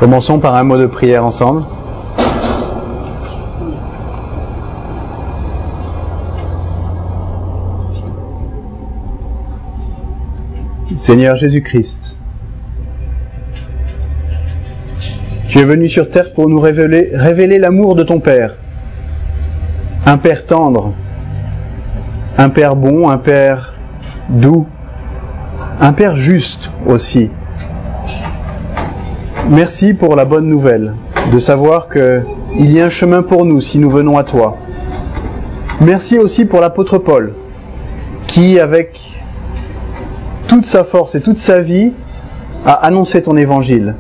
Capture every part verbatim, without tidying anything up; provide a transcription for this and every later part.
Commençons par un mot de prière ensemble. Seigneur Jésus-Christ, tu es venu sur terre pour nous révéler, révéler l'amour de ton Père. Un Père tendre, un Père bon, un Père doux, un Père juste aussi. Merci pour la bonne nouvelle, de savoir qu'il y a un chemin pour nous si nous venons à toi. Merci aussi pour l'apôtre Paul, qui avec toute sa force et toute sa vie a annoncé ton évangile.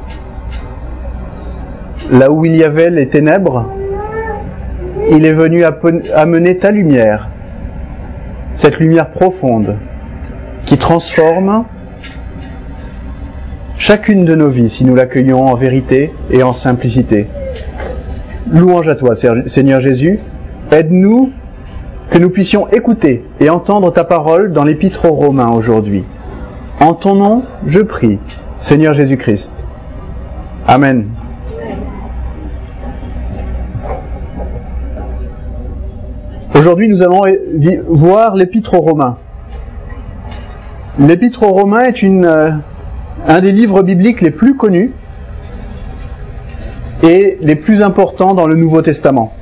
Là où il y avait les ténèbres, il est venu amener ta lumière, cette lumière profonde qui transforme chacune de nos vies si nous l'accueillons en vérité et en simplicité. Louange à toi, Seigneur Jésus. Aide-nous que nous puissions écouter et entendre ta parole dans l'Épître aux Romains aujourd'hui. En ton nom, je prie, Seigneur Jésus-Christ. Amen. Aujourd'hui, nous allons voir l'Épître aux Romains. L'Épître aux Romains est une, euh, un des livres bibliques les plus connus et les plus importants dans le Nouveau Testament.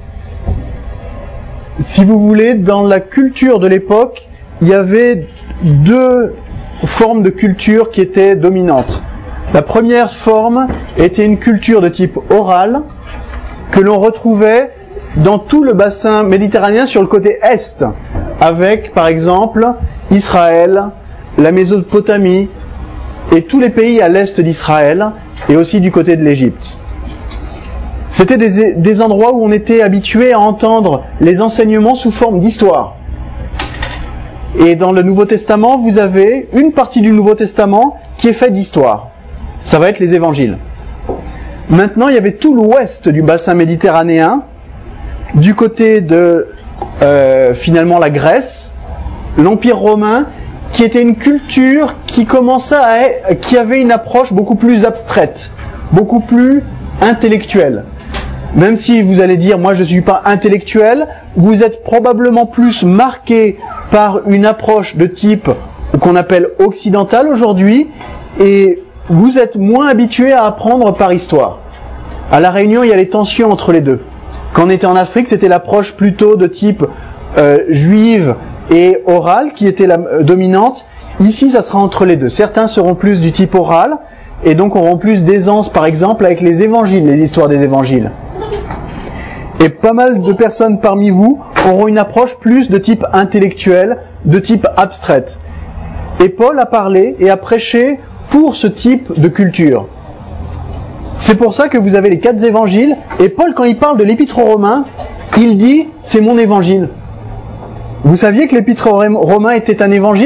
Si vous voulez, dans la culture de l'époque, il y avait deux formes de culture qui étaient dominantes. La première forme était une culture de type oral que l'on retrouvait dans tout le bassin méditerranéen sur le côté est, avec par exemple Israël, la Mésopotamie et tous les pays à l'est d'Israël et aussi du côté de l'Égypte. C'était des, des endroits où on était habitué à entendre les enseignements sous forme d'histoire. Et dans le Nouveau Testament, vous avez une partie du Nouveau Testament qui est faite d'histoire. Ça va être les évangiles. Maintenant, il y avait tout l'ouest du bassin méditerranéen, du côté de euh, finalement la Grèce, l'Empire romain, qui était une culture qui commençait à, qui avait une approche beaucoup plus abstraite, beaucoup plus intellectuelle. Même si vous allez dire, moi je ne suis pas intellectuel, vous êtes probablement plus marqué par une approche de type qu'on appelle occidentale aujourd'hui, et vous êtes moins habitué à apprendre par histoire. À La Réunion, il y a les tensions entre les deux. Quand on était en Afrique, c'était l'approche plutôt de type euh, juive et orale qui était la euh, dominante. Ici, ça sera entre les deux. Certains seront plus du type oral, et donc auront plus d'aisance, par exemple, avec les évangiles, les histoires des évangiles. Et pas mal de personnes parmi vous auront une approche plus de type intellectuel, de type abstraite. Et Paul a parlé et a prêché pour ce type de culture. C'est pour ça que vous avez les quatre évangiles, et Paul, quand il parle de l'Épître aux Romains, il dit « c'est mon évangile ». Vous saviez que l'Épître aux Romains était un évangile ?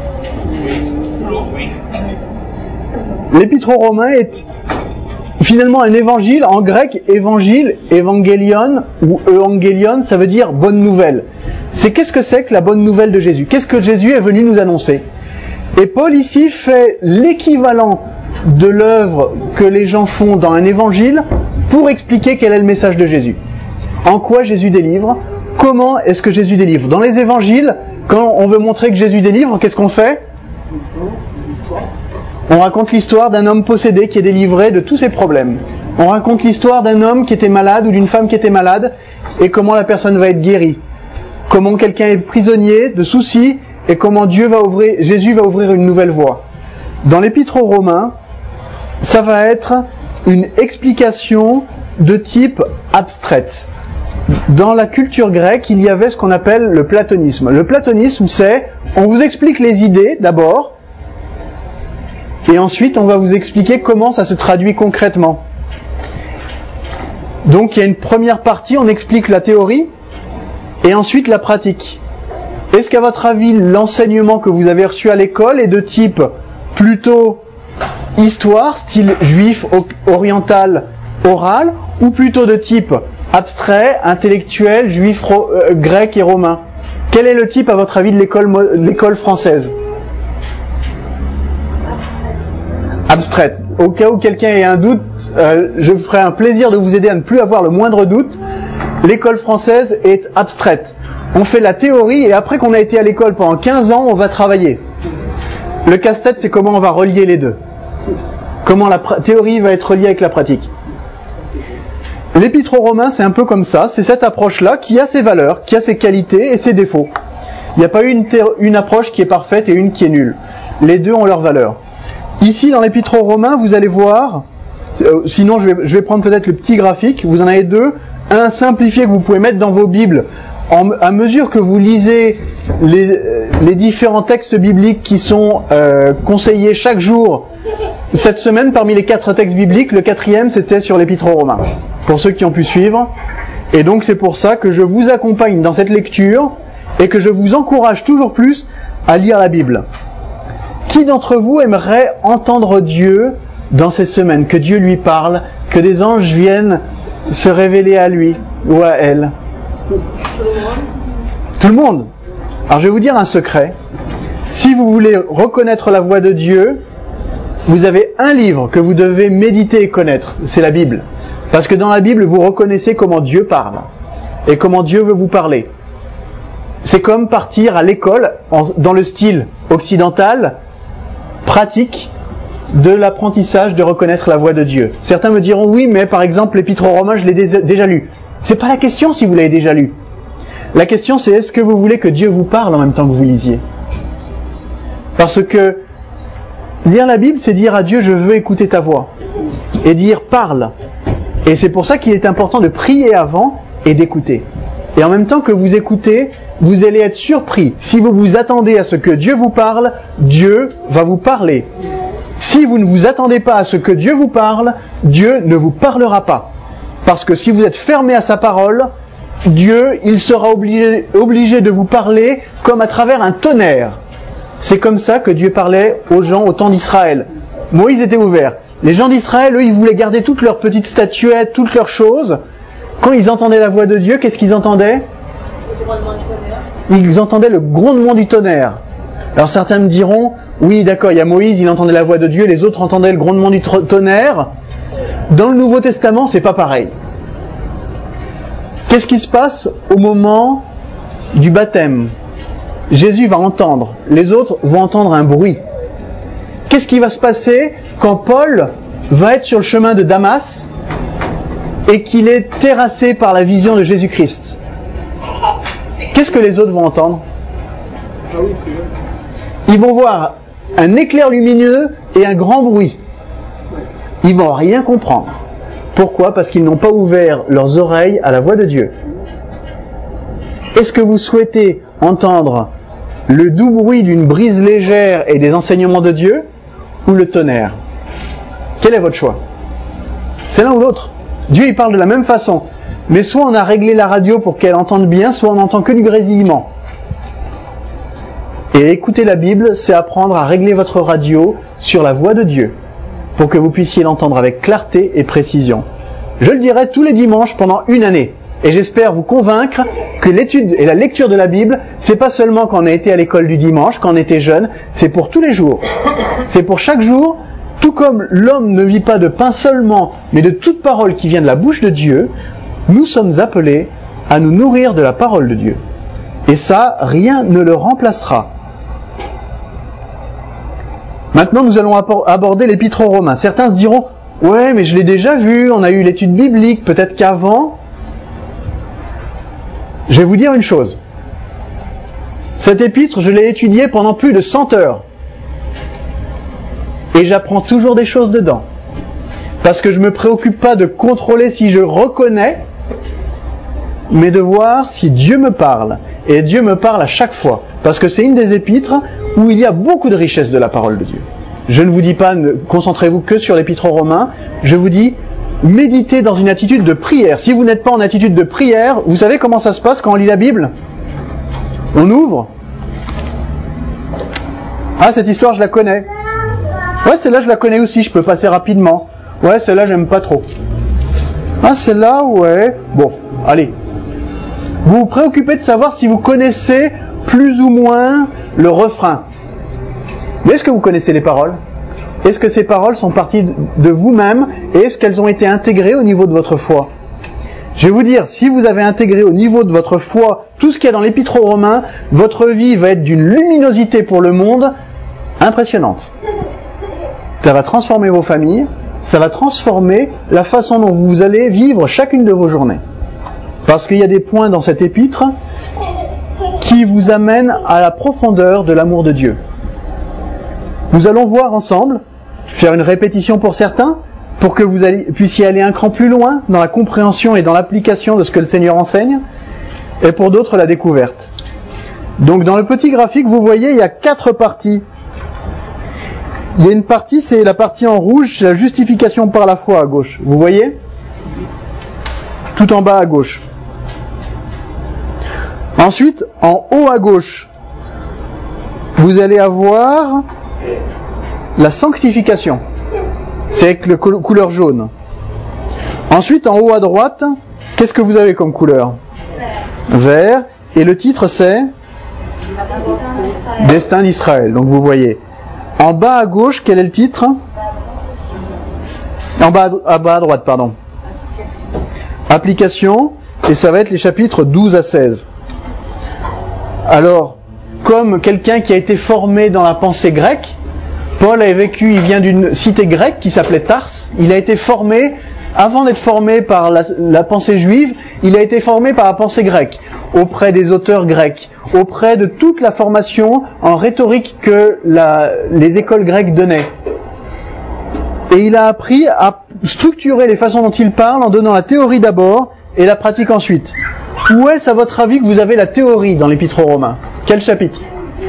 L'Épître aux Romains est finalement un évangile, en grec, évangile, évangélion ou euangélion, ça veut dire bonne nouvelle. C'est qu'est-ce que c'est que la bonne nouvelle de Jésus ? Qu'est-ce que Jésus est venu nous annoncer ? Et Paul ici fait l'équivalent de l'œuvre que les gens font dans un évangile pour expliquer quel est le message de Jésus. En quoi Jésus délivre ? Comment est-ce que Jésus délivre ? Dans les évangiles, quand on veut montrer que Jésus délivre, qu'est-ce qu'on fait ? On raconte l'histoire d'un homme possédé qui est délivré de tous ses problèmes. On raconte l'histoire d'un homme qui était malade ou d'une femme qui était malade et comment la personne va être guérie. Comment quelqu'un est prisonnier de soucis et comment Dieu va ouvrir, Jésus va ouvrir une nouvelle voie. Dans l'Épître aux Romains, ça va être une explication de type abstraite. Dans la culture grecque, il y avait ce qu'on appelle le platonisme. Le platonisme, c'est, on vous explique les idées d'abord, et ensuite on va vous expliquer comment ça se traduit concrètement. Donc il y a une première partie, on explique la théorie, et ensuite la pratique. Est-ce qu'à votre avis, l'enseignement que vous avez reçu à l'école est de type plutôt histoire, style juif, oriental, oral, ou plutôt de type abstrait, intellectuel, juif, euh, grec et romain ? Quel est le type, à votre avis, de l'école, l'école française ? abstraite. Au cas où quelqu'un ait un doute, euh, je ferai un plaisir de vous aider à ne plus avoir le moindre doute. L'école française est abstraite. On fait la théorie et après qu'on a été à l'école pendant quinze ans, on va travailler. Le casse-tête, c'est comment on va relier les deux. Comment la pra- théorie va être reliée avec la pratique. L'Épître aux Romains, c'est un peu comme ça. C'est cette approche-là qui a ses valeurs, qui a ses qualités et ses défauts. Il n'y a pas une, thé- une approche qui est parfaite et une qui est nulle. Les deux ont leurs valeurs. Ici, dans l'Épître aux Romains, vous allez voir, euh, sinon je vais, je vais prendre peut-être le petit graphique, vous en avez deux. Un simplifié que vous pouvez mettre dans vos Bibles. En, à mesure que vous lisez les, les différents textes bibliques qui sont euh, conseillés chaque jour, cette semaine, parmi les quatre textes bibliques, le quatrième, c'était sur l'Épître aux Romains, pour ceux qui ont pu suivre. Et donc c'est pour ça que je vous accompagne dans cette lecture et que je vous encourage toujours plus à lire la Bible. Qui d'entre vous aimerait entendre Dieu dans ces semaines, que Dieu lui parle, que des anges viennent se révéler à lui ou à elle? Tout le monde. Alors je vais vous dire un secret. Si vous voulez reconnaître la voix de Dieu, vous avez un livre que vous devez méditer et connaître, c'est la Bible. Parce que dans la Bible, vous reconnaissez comment Dieu parle et comment Dieu veut vous parler. C'est comme partir à l'école en, dans le style occidental, pratique, de l'apprentissage de reconnaître la voix de Dieu. Certains me diront, oui, mais par exemple, l'Épître aux Romains, je l'ai dé- déjà lu. C'est pas la question si vous l'avez déjà lu. La question, c'est est-ce que vous voulez que Dieu vous parle en même temps que vous lisiez? Parce que lire la Bible, c'est dire à Dieu, je veux écouter ta voix. Et dire, parle. Et c'est pour ça qu'il est important de prier avant et d'écouter. Et en même temps que vous écoutez, vous allez être surpris. Si vous vous attendez à ce que Dieu vous parle, Dieu va vous parler. Si vous ne vous attendez pas à ce que Dieu vous parle, Dieu ne vous parlera pas. Parce que si vous êtes fermé à sa parole, Dieu, il sera obligé, obligé de vous parler comme à travers un tonnerre. C'est comme ça que Dieu parlait aux gens au temps d'Israël. Moïse était ouvert. Les gens d'Israël, eux, ils voulaient garder toutes leurs petites statuettes, toutes leurs choses. Quand ils entendaient la voix de Dieu, qu'est-ce qu'ils entendaient? Ils entendaient le grondement du tonnerre. Alors certains me diront, oui d'accord, il y a Moïse, il entendait la voix de Dieu, les autres entendaient le grondement du tonnerre. Dans le Nouveau Testament, c'est pas pareil. Qu'est-ce qui se passe au moment du baptême? Jésus va entendre, les autres vont entendre un bruit. Qu'est-ce qui va se passer quand Paul va être sur le chemin de Damas et qu'il est terrassé par la vision de Jésus-Christ? Qu'est-ce que les autres vont entendre? Ils vont voir un éclair lumineux et un grand bruit. Ils vont rien comprendre. Pourquoi? Parce qu'ils n'ont pas ouvert leurs oreilles à la voix de Dieu. Est-ce que vous souhaitez entendre le doux bruit d'une brise légère et des enseignements de Dieu ou le tonnerre? Quel est votre choix? C'est l'un ou l'autre. Dieu il parle de la même façon. Mais soit on a réglé la radio pour qu'elle entende bien, soit on n'entend que du grésillement. Et écouter la Bible, c'est apprendre à régler votre radio sur la voix de Dieu, pour que vous puissiez l'entendre avec clarté et précision. Je le dirai tous les dimanches pendant une année. Et j'espère vous convaincre que l'étude et la lecture de la Bible, c'est pas seulement quand on a été à l'école du dimanche, quand on était jeune, c'est pour tous les jours. C'est pour chaque jour, tout comme l'homme ne vit pas de pain seulement, mais de toute parole qui vient de la bouche de Dieu, nous sommes appelés à nous nourrir de la parole de Dieu. Et ça, rien ne le remplacera. Maintenant, nous allons aborder l'Épître aux Romains. Certains se diront, ouais, mais je l'ai déjà vu, on a eu l'étude biblique, peut-être qu'avant. Je vais vous dire une chose. Cet épître, je l'ai étudié pendant plus de cent heures. Et j'apprends toujours des choses dedans. Parce que je ne me préoccupe pas de contrôler si je reconnais, mais de voir si Dieu me parle. Et Dieu me parle à chaque fois. Parce que c'est une des épîtres où il y a beaucoup de richesse de la parole de Dieu. Je ne vous dis pas, ne concentrez-vous que sur l'Épître aux Romains. Je vous dis, méditez dans une attitude de prière. Si vous n'êtes pas en attitude de prière, vous savez comment ça se passe quand on lit la Bible? On ouvre. Ah, cette histoire, je la connais. Ouais, celle-là, je la connais aussi, je peux passer rapidement. Ouais, celle-là, j'aime pas trop. Ah, celle-là, ouais. Bon, allez. Vous vous préoccupez de savoir si vous connaissez plus ou moins le refrain. Mais est-ce que vous connaissez les paroles? Est-ce que ces paroles sont parties de vous-même et est-ce qu'elles ont été intégrées au niveau de votre foi? Je vais vous dire, si vous avez intégré au niveau de votre foi tout ce qu'il y a dans l'Épître aux Romains, votre vie va être d'une luminosité pour le monde impressionnante. Ça va transformer vos familles, ça va transformer la façon dont vous allez vivre chacune de vos journées. Parce qu'il y a des points dans cet épître qui vous amènent à la profondeur de l'amour de Dieu. Nous allons voir ensemble, faire une répétition pour certains, pour que vous alliez, puissiez aller un cran plus loin dans la compréhension et dans l'application de ce que le Seigneur enseigne, et pour d'autres la découverte. Donc dans le petit graphique, vous voyez, il y a quatre parties. Il y a une partie, c'est la partie en rouge, c'est la justification par la foi à gauche. Vous voyez ? Tout en bas à gauche. Ensuite, en haut à gauche, vous allez avoir la sanctification. C'est avec le couleur jaune. Ensuite, en haut à droite, qu'est-ce que vous avez comme couleur ? Vert. Et le titre, c'est Destin d'Israël. Donc vous voyez. En bas à gauche, quel est le titre ? En bas à, bas à droite, pardon. Application. Et ça va être les chapitres douze à seize. Alors, comme quelqu'un qui a été formé dans la pensée grecque, Paul a vécu, il vient d'une cité grecque qui s'appelait Tars. Il a été formé, avant d'être formé par la, la pensée juive, il a été formé par la pensée grecque, auprès des auteurs grecs, auprès de toute la formation en rhétorique que la, les écoles grecques donnaient. Et il a appris à structurer les façons dont il parle en donnant la théorie d'abord et la pratique ensuite. Où est-ce, à votre avis, que vous avez la théorie dans l'Épître aux Romains ? Quel chapitre ?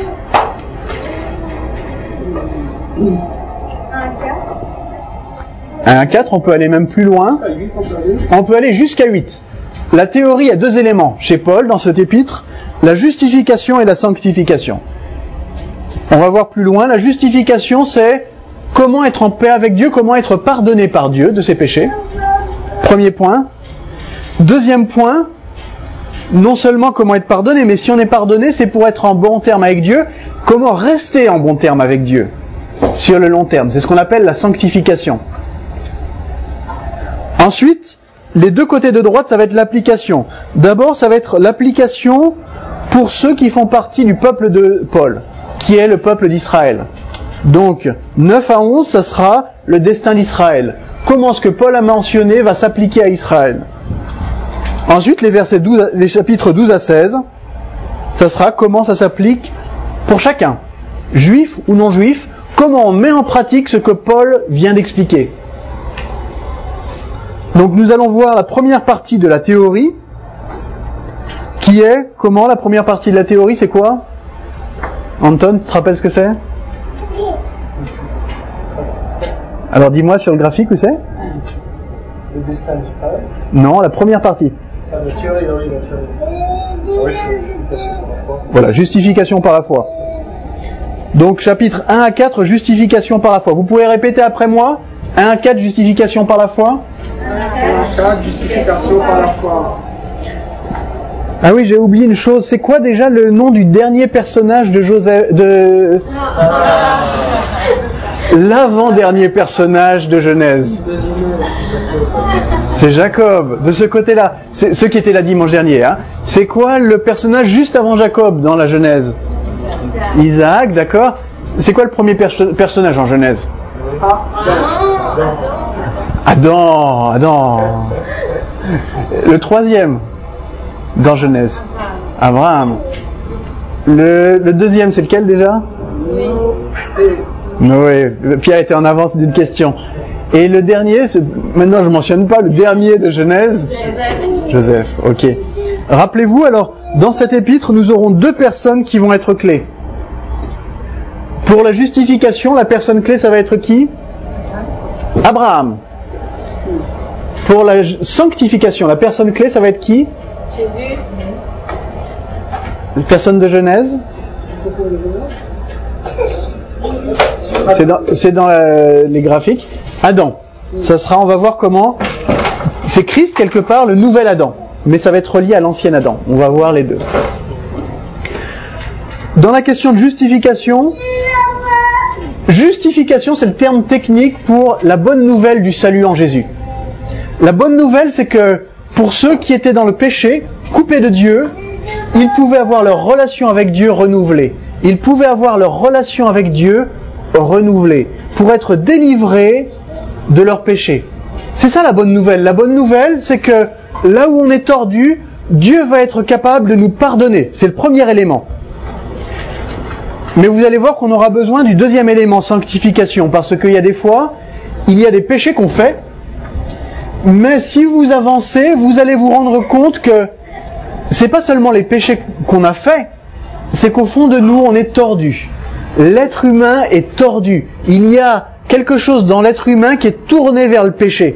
un quatre, on peut aller même plus loin. On peut aller jusqu'à huit. La théorie a deux éléments chez Paul dans cet épître, la justification et la sanctification. On va voir plus loin. La justification, c'est comment être en paix avec Dieu, comment être pardonné par Dieu de ses péchés. Premier point. Deuxième point, non seulement comment être pardonné, mais si on est pardonné, c'est pour être en bon terme avec Dieu. Comment rester en bon terme avec Dieu sur le long terme. C'est ce qu'on appelle la sanctification. Ensuite, les deux côtés de droite, ça va être l'application. D'abord, ça va être l'application pour ceux qui font partie du peuple de Paul, qui est le peuple d'Israël. Donc, neuf à onze, ça sera le destin d'Israël. Comment ce que Paul a mentionné va s'appliquer à Israël. Ensuite, les versets douze, les chapitres douze à seize, ça sera comment ça s'applique pour chacun, juif ou non juif, comment on met en pratique ce que Paul vient d'expliquer. Donc nous allons voir la première partie de la théorie, qui est, comment la première partie de la théorie, c'est quoi ? Anton, tu te rappelles ce que c'est ? Alors dis-moi sur le graphique où c'est ? Le destin d'Israël. Non, la première partie. Ah, la théorie, oui, la théorie. Oui, c'est justification par la foi. Voilà, justification par la foi. Donc chapitre un à quatre, justification par la foi. Vous pouvez répéter après moi ? un à quatre, justification par la foi. un à quatre, justification par la foi. Ah oui, j'ai oublié une chose. C'est quoi déjà le nom du dernier personnage de Joseph, de l'avant-dernier personnage de Genèse? C'est Jacob. De ce côté-là, c'est ceux qui étaient là dimanche dernier. Hein. C'est quoi le personnage juste avant Jacob dans la Genèse? Isaac, d'accord. C'est quoi le premier perso- personnage en Genèse? Adam, Adam. Le troisième dans Genèse, Abraham. Le, le deuxième, c'est lequel déjà? Noé. Pierre était en avance d'une question. Et le dernier, c'est, maintenant je ne mentionne pas, le dernier de Genèse, Joseph. Joseph, ok. Rappelez-vous alors, dans cet épître, nous aurons deux personnes qui vont être clés. Pour la justification, la personne clé, ça va être qui? Abraham. Pour la sanctification, la personne clé, ça va être qui? Jésus. La personne de Genèse? C'est dans, c'est dans la, les graphiques. Adam. Ça sera, on va voir comment. C'est Christ quelque part, le nouvel Adam. Mais ça va être relié à l'ancien Adam. On va voir les deux. Dans la question de justification, Justification, c'est le terme technique pour la bonne nouvelle du salut en Jésus. La bonne nouvelle, c'est que pour ceux qui étaient dans le péché, coupés de Dieu, ils pouvaient avoir leur relation avec Dieu renouvelée. Ils pouvaient avoir leur relation avec Dieu renouvelée pour être délivrés de leur péché. C'est ça la bonne nouvelle. La bonne nouvelle, c'est que là où on est tordu, Dieu va être capable de nous pardonner. C'est le premier élément. Mais vous allez voir qu'on aura besoin du deuxième élément, sanctification, parce qu'il y a des fois, il y a des péchés qu'on fait, mais si vous avancez, vous allez vous rendre compte que c'est pas seulement les péchés qu'on a faits, c'est qu'au fond de nous, on est tordu. L'être humain est tordu. Il y a quelque chose dans l'être humain qui est tourné vers le péché.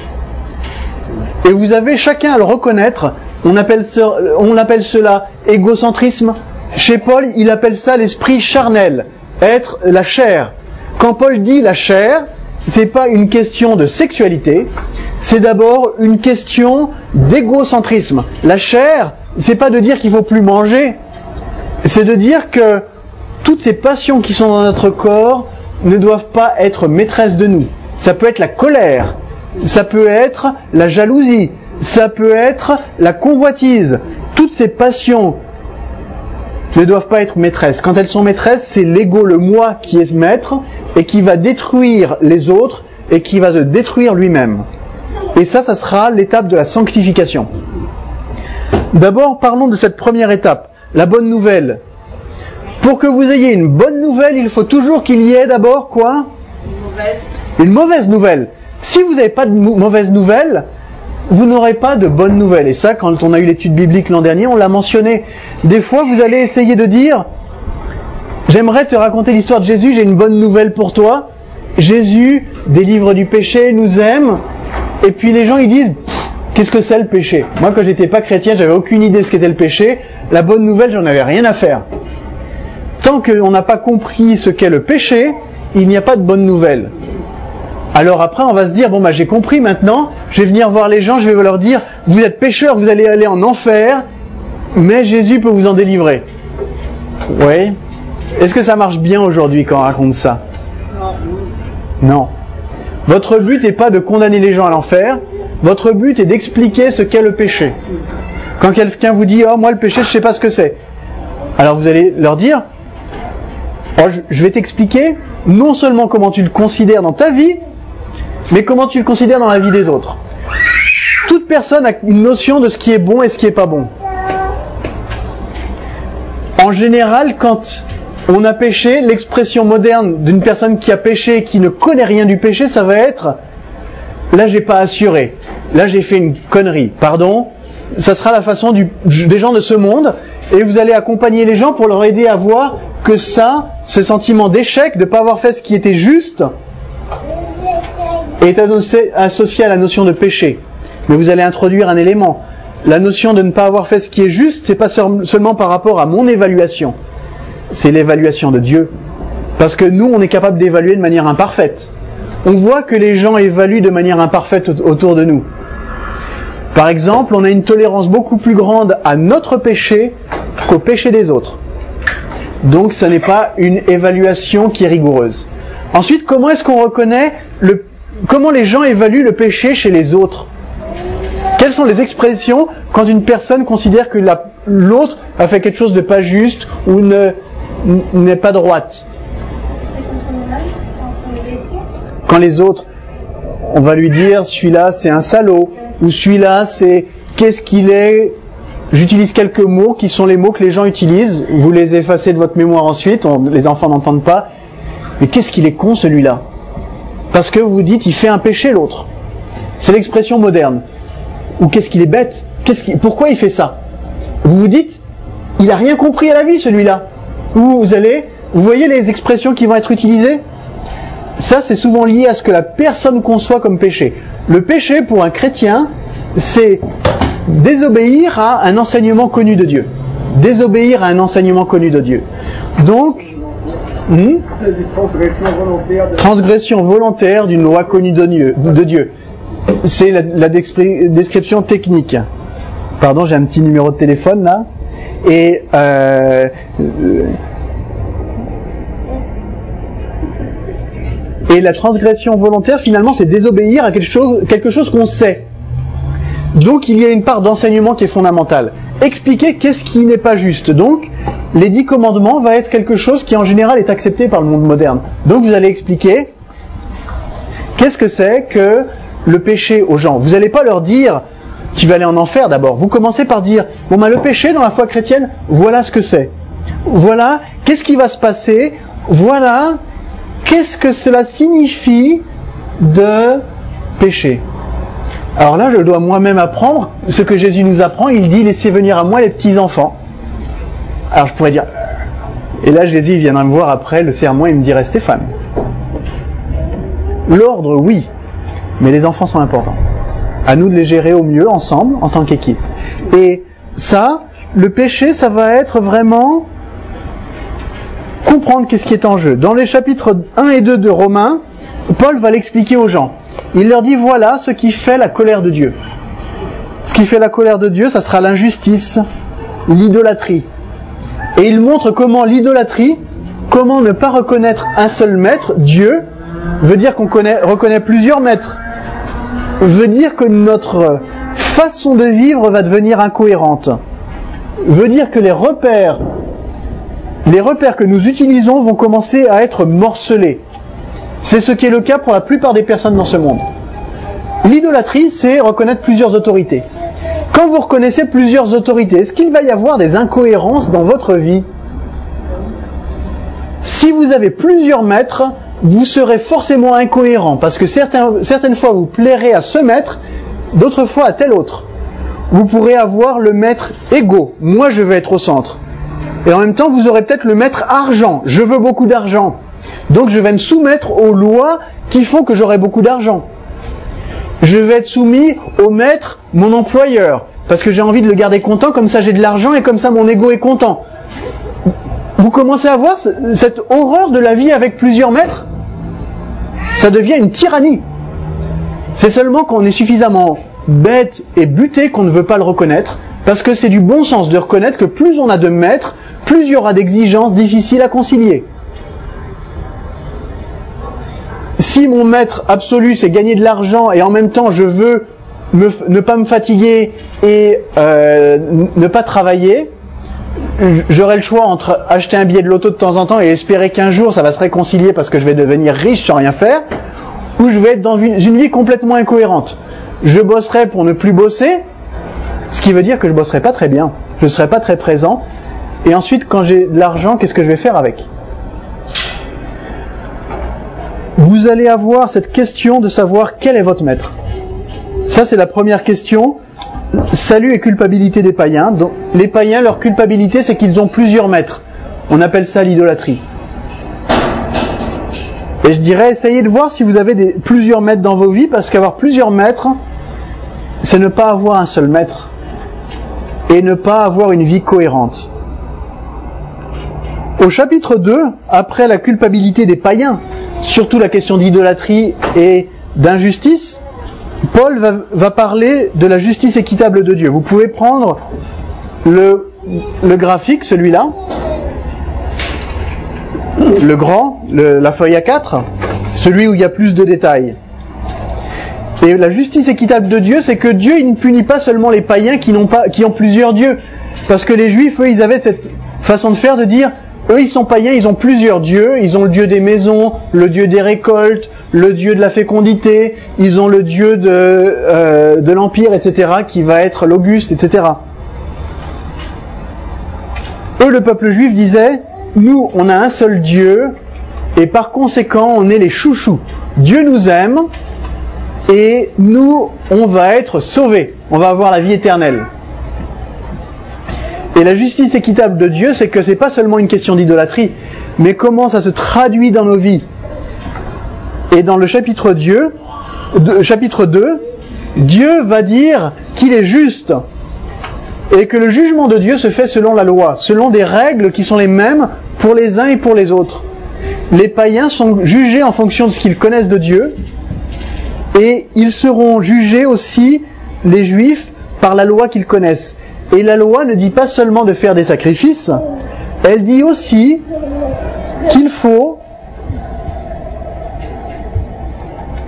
Et vous avez chacun à le reconnaître. On appelle, ça, on appelle cela égocentrisme. Chez Paul, il appelle ça l'esprit charnel, être la chair. Quand Paul dit la chair, c'est pas une question de sexualité, c'est d'abord une question d'égocentrisme. La chair, c'est pas de dire qu'il faut plus manger, c'est de dire que toutes ces passions qui sont dans notre corps ne doivent pas être maîtresses de nous. Ça peut être la colère, ça peut être la jalousie, ça peut être la convoitise. Toutes ces passions ne doivent pas être maîtresses. Quand elles sont maîtresses, c'est l'ego, le moi qui est maître et qui va détruire les autres et qui va se détruire lui-même. Et ça, ça sera l'étape de la sanctification. D'abord, parlons de cette première étape, la bonne nouvelle. Pour que vous ayez une bonne nouvelle, il faut toujours qu'il y ait d'abord quoi ? Une mauvaise. Une mauvaise nouvelle. Si vous n'avez pas de mauvaise nouvelle, vous n'aurez pas de bonne nouvelle. Et ça, quand on a eu l'étude biblique l'an dernier, on l'a mentionné. Des fois, vous allez essayer de dire « J'aimerais te raconter l'histoire de Jésus, j'ai une bonne nouvelle pour toi. Jésus délivre du péché, nous aime. » Et puis les gens, ils disent « Qu'est-ce que c'est le péché ?» Moi, quand j'étais pas chrétien, j'avais aucune idée de ce qu'était le péché. La bonne nouvelle, j'en avais rien à faire. Tant qu'on n'a pas compris ce qu'est le péché, il n'y a pas de bonne nouvelle. Alors après, on va se dire, bon bah j'ai compris maintenant, je vais venir voir les gens, je vais leur dire, vous êtes pécheurs, vous allez aller en enfer, mais Jésus peut vous en délivrer. Oui. Est-ce que ça marche bien aujourd'hui quand on raconte ça ? Non. Non. Votre but n'est pas de condamner les gens à l'enfer, votre but est d'expliquer ce qu'est le péché. Quand quelqu'un vous dit, oh moi le péché, je ne sais pas ce que c'est. Alors vous allez leur dire, oh, je vais t'expliquer non seulement comment tu le considères dans ta vie, mais comment tu le considères dans la vie des autres. Toute personne a une notion de ce qui est bon et ce qui n'est pas bon. En général, quand on a péché, l'expression moderne d'une personne qui a péché et qui ne connaît rien du péché, ça va être « là j'ai pas assuré, là j'ai fait une connerie, pardon ». Ça sera la façon du, des gens de ce monde, et vous allez accompagner les gens pour leur aider à voir que ça, ce sentiment d'échec, de ne pas avoir fait ce qui était juste, est associé à la notion de péché. Mais vous allez introduire un élément. La notion de ne pas avoir fait ce qui est juste, c'est pas seulement par rapport à mon évaluation, c'est l'évaluation de Dieu. Parce que nous, on est capable d'évaluer de manière imparfaite. On voit que les gens évaluent de manière imparfaite autour de nous. Par exemple, on a une tolérance beaucoup plus grande à notre péché qu'au péché des autres. Donc, ce n'est pas une évaluation qui est rigoureuse. Ensuite, comment est-ce qu'on reconnaît le, comment les gens évaluent le péché chez les autres ? Quelles sont les expressions quand une personne considère que la, l'autre a fait quelque chose de pas juste ou ne, n'est pas droite ? C'est quand on est mal, quand on est blessé. Quand les autres, on va lui dire, celui-là c'est un salaud. Ou celui-là, c'est qu'est-ce qu'il est. J'utilise quelques mots qui sont les mots que les gens utilisent. Vous les effacez de votre mémoire ensuite. On, les enfants n'entendent pas. Mais qu'est-ce qu'il est con celui-là ? Parce que vous vous dites, il fait un péché l'autre. C'est l'expression moderne. Ou qu'est-ce qu'il est bête ? Qu'est-ce qu'il, pourquoi il fait ça ? Vous vous dites, il a rien compris à la vie celui-là. Ou vous allez, vous voyez les expressions qui vont être utilisées ? Ça, c'est souvent lié à ce que la personne conçoit comme péché. Le péché, pour un chrétien, c'est désobéir à un enseignement connu de Dieu. Désobéir à un enseignement connu de Dieu. Donc, hmm, transgression volontaire, de... transgression volontaire d'une loi connue de Dieu. De Dieu. C'est la, la description technique. Pardon, j'ai un petit numéro de téléphone là. Et... Euh, Et la transgression volontaire, finalement, c'est désobéir à quelque chose, quelque chose qu'on sait. Donc, il y a une part d'enseignement qui est fondamentale. Expliquer qu'est-ce qui n'est pas juste. Donc, les dix commandements va être quelque chose qui, en général, est accepté par le monde moderne. Donc, vous allez expliquer qu'est-ce que c'est que le péché aux gens. Vous n'allez pas leur dire « tu vas aller en enfer » d'abord. Vous commencez par dire « bon, ben, le péché dans la foi chrétienne, voilà ce que c'est. Voilà, qu'est-ce qui va se passer. Voilà, qu'est-ce que cela signifie de péché. » Alors là, je dois moi-même apprendre ce que Jésus nous apprend. Il dit « laissez venir à moi les petits-enfants ». Alors je pourrais dire... Et là, Jésus il viendra me voir après le sermon et il me dirait « Stéphane, l'ordre, oui, mais les enfants sont importants. À nous de les gérer au mieux, ensemble, en tant qu'équipe. » Et ça, le péché, ça va être vraiment comprendre qu'est-ce qui est en jeu. Dans les chapitres un et deux de Romains, Paul va l'expliquer aux gens. Il leur dit, voilà ce qui fait la colère de Dieu. Ce qui fait la colère de Dieu, ça sera l'injustice, l'idolâtrie. Et il montre comment l'idolâtrie, comment ne pas reconnaître un seul maître, Dieu, veut dire qu'on connaît, reconnaît plusieurs maîtres. Veut dire que notre façon de vivre va devenir incohérente. Veut dire que les repères, les repères que nous utilisons vont commencer à être morcelés. C'est ce qui est le cas pour la plupart des personnes dans ce monde. L'idolâtrie, c'est reconnaître plusieurs autorités. Quand vous reconnaissez plusieurs autorités, est-ce qu'il va y avoir des incohérences dans votre vie ? Si vous avez plusieurs maîtres, vous serez forcément incohérent, parce que certains, certaines fois vous plairez à ce maître, d'autres fois à tel autre. Vous pourrez avoir le maître égo, moi je veux être au centre. Et en même temps, vous aurez peut-être le maître argent, je veux beaucoup d'argent. Donc je vais me soumettre aux lois qui font que j'aurai beaucoup d'argent. Je vais être soumis au maître, mon employeur, parce que j'ai envie de le garder content, comme ça j'ai de l'argent et comme ça mon ego est content. Vous commencez à voir cette horreur de la vie avec plusieurs maîtres ? Ça devient une tyrannie. C'est seulement quand on est suffisamment bête et buté qu'on ne veut pas le reconnaître, parce que c'est du bon sens de reconnaître que plus on a de maîtres, plus il y aura d'exigences difficiles à concilier. Si mon maître absolu c'est gagner de l'argent et en même temps je veux me, ne pas me fatiguer et euh, ne pas travailler, j'aurai le choix entre acheter un billet de loto de temps en temps et espérer qu'un jour ça va se réconcilier parce que je vais devenir riche sans rien faire, ou je vais être dans une, une vie complètement incohérente. Je bosserai pour ne plus bosser, ce qui veut dire que je bosserai pas très bien, je ne serai pas très présent, et ensuite quand j'ai de l'argent, qu'est-ce que je vais faire avec ? Vous allez avoir cette question de savoir quel est votre maître. Ça, c'est la première question. Salut et culpabilité des païens. Donc, les païens, leur culpabilité, c'est qu'ils ont plusieurs maîtres. On appelle ça l'idolâtrie. Et je dirais, essayez de voir si vous avez des, plusieurs maîtres dans vos vies, parce qu'avoir plusieurs maîtres, c'est ne pas avoir un seul maître. Et ne pas avoir une vie cohérente. Au chapitre deux, après la culpabilité des païens, surtout la question d'idolâtrie et d'injustice, Paul va, va parler de la justice équitable de Dieu. Vous pouvez prendre le, le graphique, celui-là, le grand, le, la feuille A quatre, celui où il y a plus de détails. Et la justice équitable de Dieu, c'est que Dieu il ne punit pas seulement les païens qui, n'ont pas, qui ont plusieurs dieux. Parce que les Juifs, eux, ils avaient cette façon de faire, de dire... Eux, ils sont païens, ils ont plusieurs dieux. Ils ont le dieu des maisons, le dieu des récoltes, le dieu de la fécondité. Ils ont le dieu de, euh, de l'empire, et cetera, qui va être l'Auguste, et cetera. Eux, le peuple juif disait, nous, on a un seul Dieu, et par conséquent, on est les chouchous. Dieu nous aime, et nous, on va être sauvés. On va avoir la vie éternelle. Et la justice équitable de Dieu, c'est que c'est pas seulement une question d'idolâtrie, mais comment ça se traduit dans nos vies. Et dans le chapitre, Dieu, de, chapitre deux, Dieu va dire qu'il est juste, et que le jugement de Dieu se fait selon la loi, selon des règles qui sont les mêmes pour les uns et pour les autres. Les païens sont jugés en fonction de ce qu'ils connaissent de Dieu, et ils seront jugés aussi, les Juifs, par la loi qu'ils connaissent. Et la loi ne dit pas seulement de faire des sacrifices, elle dit aussi qu'il faut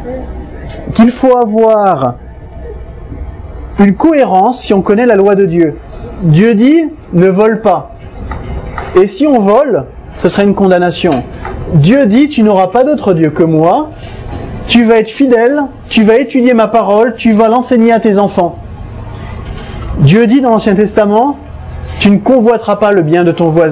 qu'il faut avoir une cohérence si on connaît la loi de Dieu. Dieu dit « ne vole pas ». Et si on vole, ce serait une condamnation. Dieu dit « tu n'auras pas d'autre Dieu que moi, tu vas être fidèle, tu vas étudier ma parole, tu vas l'enseigner à tes enfants ». Dieu dit dans l'Ancien Testament « tu ne convoiteras pas le bien de ton voisin ».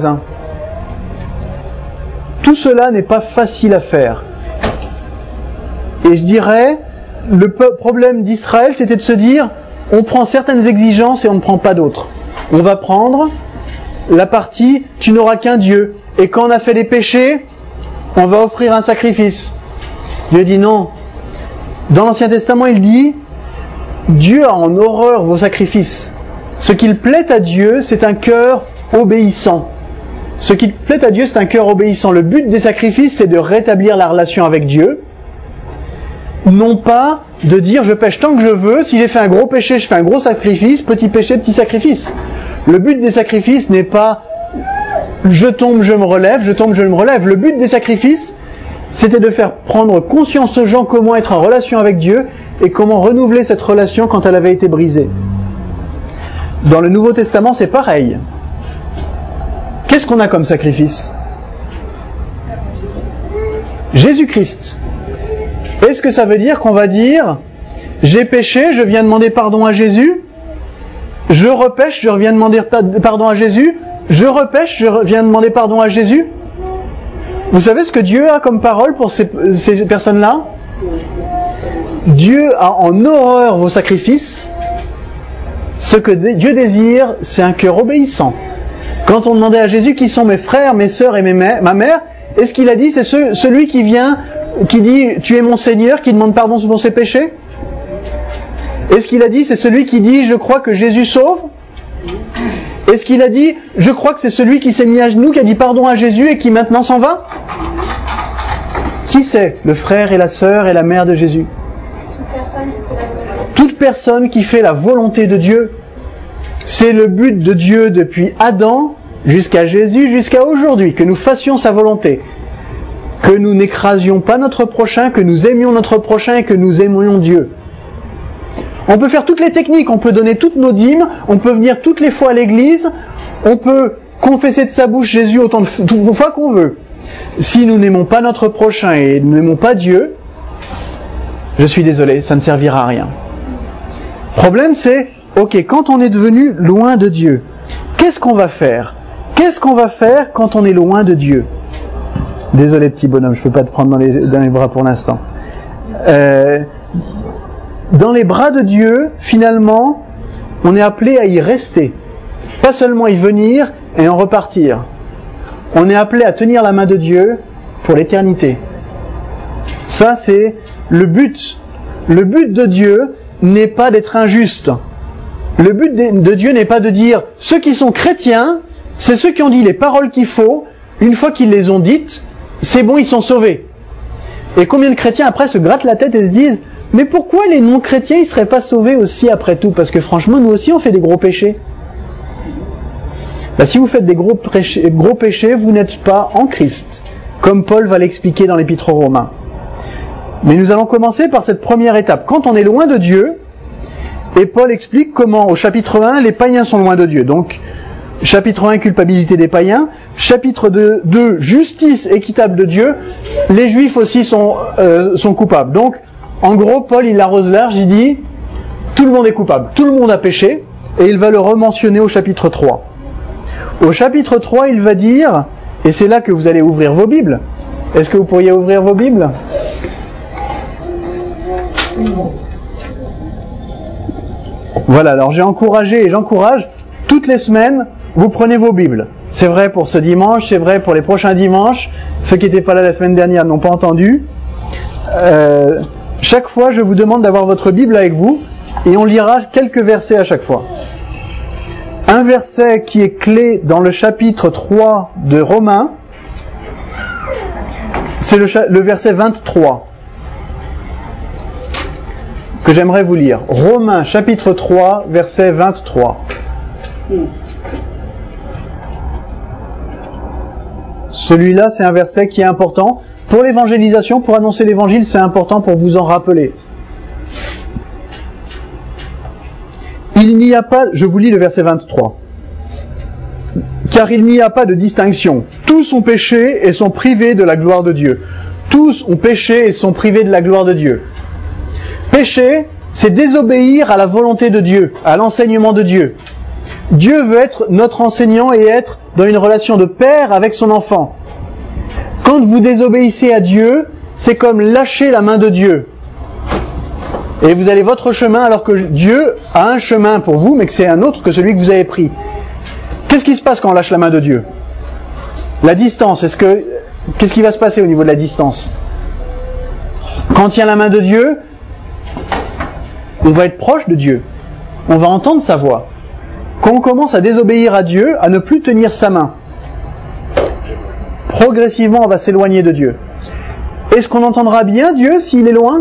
Tout cela n'est pas facile à faire. Et je dirais, le problème d'Israël, c'était de se dire, on prend certaines exigences et on ne prend pas d'autres. On va prendre la partie, tu n'auras qu'un Dieu. Et quand on a fait des péchés, on va offrir un sacrifice. Dieu dit non. Dans l'Ancien Testament, il dit, Dieu a en horreur vos sacrifices. Ce qu'il plaît à Dieu, c'est un cœur obéissant. Ce qui plaît à Dieu, c'est un cœur obéissant. Le but des sacrifices, c'est de rétablir la relation avec Dieu. Non pas de dire, je pêche tant que je veux, si j'ai fait un gros péché, je fais un gros sacrifice, petit péché, petit sacrifice. Le but des sacrifices n'est pas, je tombe, je me relève, je tombe, je me relève. Le but des sacrifices, c'était de faire prendre conscience aux gens comment être en relation avec Dieu et comment renouveler cette relation quand elle avait été brisée. Dans le Nouveau Testament, c'est pareil. Qu'est-ce qu'on a comme sacrifice ? Jésus-Christ. Est-ce que ça veut dire qu'on va dire « j'ai péché, je viens demander pardon à Jésus, je repêche, je reviens demander pardon à Jésus, je repêche, je reviens demander pardon à Jésus » Vous savez ce que Dieu a comme parole pour ces, ces personnes-là ? Dieu a en horreur vos sacrifices. Ce que Dieu désire, c'est un cœur obéissant. Quand on demandait à Jésus qui sont mes frères, mes sœurs et mes mères, ma mère, est-ce qu'il a dit c'est ce, celui qui vient, qui dit tu es mon Seigneur, qui demande pardon pour ses péchés ? Est-ce qu'il a dit c'est celui qui dit je crois que Jésus sauve ? Est-ce qu'il a dit je crois que c'est celui qui s'est mis à genoux, qui a dit pardon à Jésus et qui maintenant s'en va ? Qui c'est le frère et la sœur et la mère de Jésus ? Toute personne qui fait la volonté de Dieu. C'est le but de Dieu depuis Adam jusqu'à Jésus, jusqu'à aujourd'hui, que nous fassions sa volonté, que nous n'écrasions pas notre prochain, que nous aimions notre prochain et que nous aimions Dieu. On peut faire toutes les techniques, on peut donner toutes nos dîmes, on peut venir toutes les fois à l'église, on peut confesser de sa bouche Jésus autant de fois qu'on veut. Si nous n'aimons pas notre prochain et nous n'aimons pas Dieu, je suis désolé, ça ne servira à rien. Le problème c'est, ok, quand on est devenu loin de Dieu, qu'est-ce qu'on va faire ? Qu'est-ce qu'on va faire quand on est loin de Dieu ? Désolé petit bonhomme, je ne peux pas te prendre dans les, dans les bras pour l'instant. Euh, dans les bras de Dieu, finalement, on est appelé à y rester. Pas seulement y venir et en repartir. On est appelé à tenir la main de Dieu pour l'éternité. Ça, c'est le but. Le but de Dieu n'est pas d'être injuste. Le but de Dieu n'est pas de dire ceux qui sont chrétiens, c'est ceux qui ont dit les paroles qu'il faut, une fois qu'ils les ont dites, c'est bon, ils sont sauvés. Et combien de chrétiens après se grattent la tête et se disent mais pourquoi les non-chrétiens ils seraient pas sauvés aussi après tout ? Parce que franchement nous aussi on fait des gros péchés. Bah, si vous faites des gros péchés, gros péchés, vous n'êtes pas en Christ, comme Paul va l'expliquer dans l'Épître aux Romains. Mais nous allons commencer par cette première étape. Quand on est loin de Dieu, et Paul explique comment, au chapitre un, les païens sont loin de Dieu. Donc, chapitre un, culpabilité des païens. Chapitre deux, justice équitable de Dieu. Les juifs aussi sont, euh, sont coupables. Donc, en gros, Paul, il arrose large, il dit, tout le monde est coupable, tout le monde a péché, et il va le rementionner au chapitre trois. Au chapitre trois, il va dire, et c'est là que vous allez ouvrir vos Bibles. Est-ce que vous pourriez ouvrir vos Bibles ? Voilà, alors j'ai encouragé et j'encourage, toutes les semaines, vous prenez vos Bibles. C'est vrai pour ce dimanche, c'est vrai pour les prochains dimanches. Ceux qui n'étaient pas là la semaine dernière n'ont pas entendu. Euh, chaque fois, je vous demande d'avoir votre Bible avec vous et on lira quelques versets à chaque fois. Un verset qui est clé dans le chapitre trois de Romains, c'est le, cha- le verset vingt-trois. Que j'aimerais vous lire. Romains chapitre trois, verset vingt-trois. Celui-là, c'est un verset qui est important. pour l'évangélisation, pour annoncer l'évangile, c'est important pour vous en rappeler. Il n'y a pas, je vous lis le verset vingt-trois. Car il n'y a pas de distinction. Tous ont péché et sont privés de la gloire de Dieu. Tous ont péché et sont privés de la gloire de Dieu. Pécher, c'est désobéir à la volonté de Dieu, à l'enseignement de Dieu. Dieu veut être notre enseignant et être dans une relation de père avec son enfant. Quand vous désobéissez à Dieu, c'est comme lâcher la main de Dieu. Et vous allez votre chemin alors que Dieu a un chemin pour vous, mais que c'est un autre que celui que vous avez pris. Qu'est-ce qui se passe quand on lâche la main de Dieu? La distance, est-ce que, qu'est-ce qui va se passer au niveau de la distance? Quand on tient la main de Dieu, on va être proche de Dieu. On va entendre sa voix. Quand on commence à désobéir à Dieu, à ne plus tenir sa main, progressivement on va s'éloigner de Dieu. Est-ce qu'on entendra bien Dieu s'il est loin?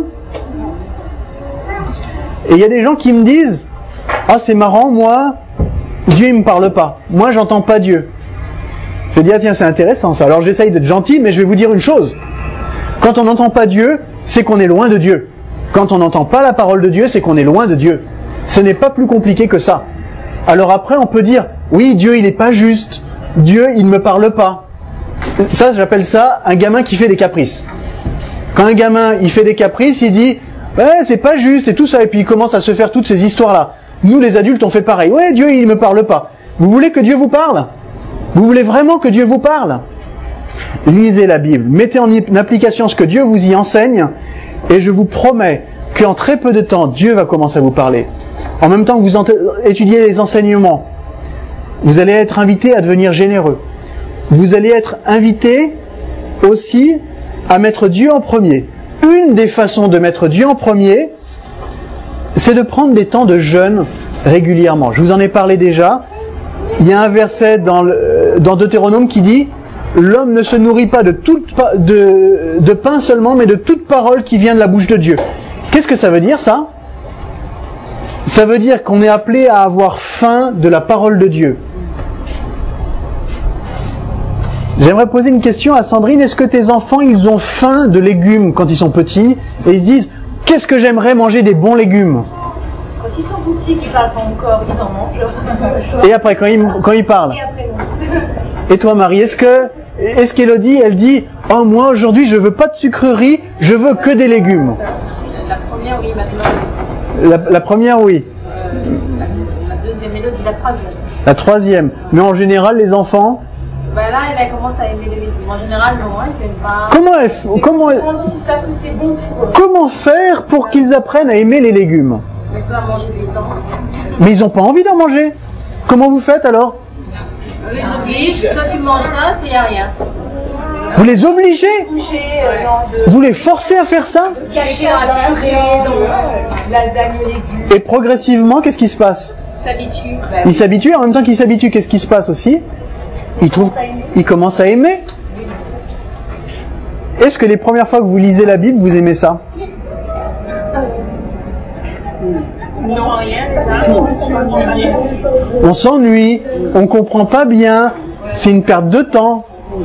Et il y a des gens qui me disent « Ah, c'est marrant, moi, Dieu il me parle pas. Moi, j'entends pas Dieu. » Je dis « Ah tiens, c'est intéressant ça. » Alors j'essaye d'être gentil, mais je vais vous dire une chose. Quand on n'entend pas Dieu, c'est qu'on est loin de Dieu. Quand on n'entend pas la parole de Dieu, c'est qu'on est loin de Dieu. Ce n'est pas plus compliqué que ça. Alors après, on peut dire « Oui, Dieu, il n'est pas juste. Dieu, il ne me parle pas. » Ça, j'appelle ça un gamin qui fait des caprices. Quand un gamin, il fait des caprices, il dit « Ouais, c'est pas juste et tout ça. » Et puis il commence à se faire toutes ces histoires-là. Nous, les adultes, on fait pareil. « Ouais, Dieu, il ne me parle pas. » Vous voulez que Dieu vous parle? Vous voulez vraiment que Dieu vous parle? Lisez la Bible. Mettez en application ce que Dieu vous y enseigne. Et je vous promets qu'en très peu de temps, Dieu va commencer à vous parler. En même temps que vous étudiez les enseignements, vous allez être invité à devenir généreux. Vous allez être invité aussi à mettre Dieu en premier. Une des façons de mettre Dieu en premier, c'est de prendre des temps de jeûne régulièrement. Je vous en ai parlé déjà. Il y a un verset dans, le, dans Deutéronome qui dit « L'homme ne se nourrit pas de, toute, de, de pain seulement, mais de toute parole qui vient de la bouche de Dieu. » Qu'est-ce que ça veut dire ça? Ça veut dire qu'on est appelé à avoir faim de la parole de Dieu. J'aimerais poser une question à Sandrine. Est-ce que tes enfants, ils ont faim de légumes quand ils sont petits et ils se disent « Qu'est-ce que j'aimerais manger des bons légumes ?» Quand ils sont tout petits, qu'ils parlent pas encore, ils en mangent. Et après, quand ils, quand ils parlent. Et après, non. Et toi, Marie, est-ce que, est-ce qu'Élodie, elle dit « Oh, moi, aujourd'hui, je veux pas de sucreries, je veux que des légumes. » La première, oui, maintenant. La, la première, oui. Euh, la, la deuxième, Élodie, la troisième. La troisième. Mais en général, les enfants... Bah là, elle commence à aimer les légumes. En général, non, ils n'aiment pas. Comment, elle, comment, elle, on dit si ça, que c'est bon pour eux. comment faire pour qu'ils apprennent à aimer les légumes? Mais ça, manger des dents. Mais ils n'ont pas envie d'en manger. Comment vous faites alors? On les oblige. Soit tu manges ça, soit il n'y a rien. Vous les obligez? Coucher, euh, dans de... Vous les forcez à faire ça? cacher dans la purée, dans lasagne aux légumes. Et progressivement, qu'est-ce qui se passe? S'habitue. Ils s'habituent. En même temps qu'ils s'habituent, qu'est-ce qui se passe aussi? Ils, trouvent, ils commencent à aimer. Est-ce que les premières fois que vous lisez la Bible, vous aimez ça? Non, rien. On s'ennuie, on comprend pas bien, c'est une perte de temps.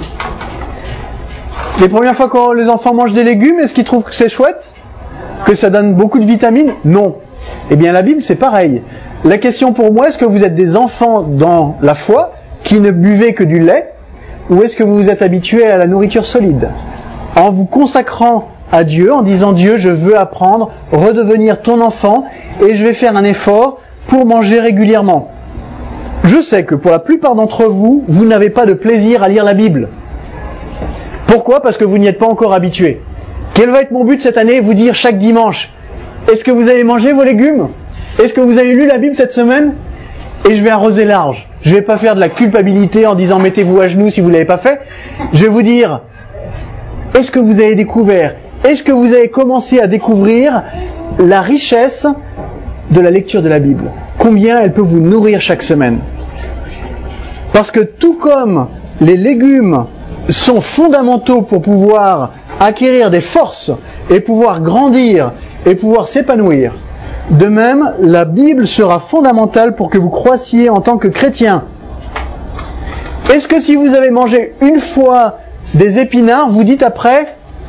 Les premières fois que les enfants mangent des légumes, est-ce qu'ils trouvent que c'est chouette? Que ça donne beaucoup de vitamines? Non. Eh bien la Bible c'est pareil. La question pour moi, est-ce que vous êtes des enfants dans la foi qui ne buvez que du lait, ou est-ce que vous vous êtes habitués à la nourriture solide? En vous consacrant à Dieu, en disant Dieu, je veux apprendre, redevenir ton enfant, et je vais faire un effort pour manger régulièrement. Je sais que pour la plupart d'entre vous, vous n'avez pas de plaisir à lire la Bible. Pourquoi? Parce que vous n'y êtes pas encore habitués. Quel va être mon but cette année? Vous dire chaque dimanche, est-ce que vous avez mangé vos légumes? Est-ce que vous avez lu la Bible cette semaine? Et je vais arroser large. Je ne vais pas faire de la culpabilité en disant mettez-vous à genoux si vous ne l'avez pas fait. Je vais vous dire, est-ce que vous avez découvert, est-ce que vous avez commencé à découvrir la richesse de la lecture de la Bible? Combien elle peut vous nourrir chaque semaine? Parce que tout comme les légumes sont fondamentaux pour pouvoir acquérir des forces et pouvoir grandir et pouvoir s'épanouir, de même, la Bible sera fondamentale pour que vous croissiez en tant que chrétien. Est-ce que si vous avez mangé une fois des épinards, vous dites après,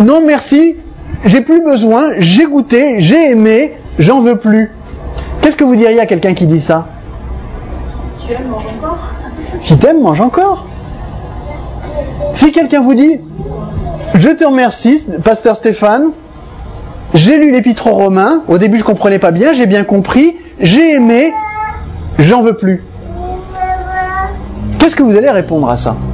non merci, j'ai plus besoin, j'ai goûté, j'ai aimé, j'en veux plus. Qu'est-ce que vous diriez à quelqu'un qui dit ça? Si tu aimes, mange encore. Si t'aimes, mange encore. Si quelqu'un vous dit, je te remercie, pasteur Stéphane, j'ai lu l'épître aux Romains, au début je comprenais pas bien, j'ai bien compris, j'ai aimé, j'en veux plus. Qu'est-ce que vous allez répondre à ça?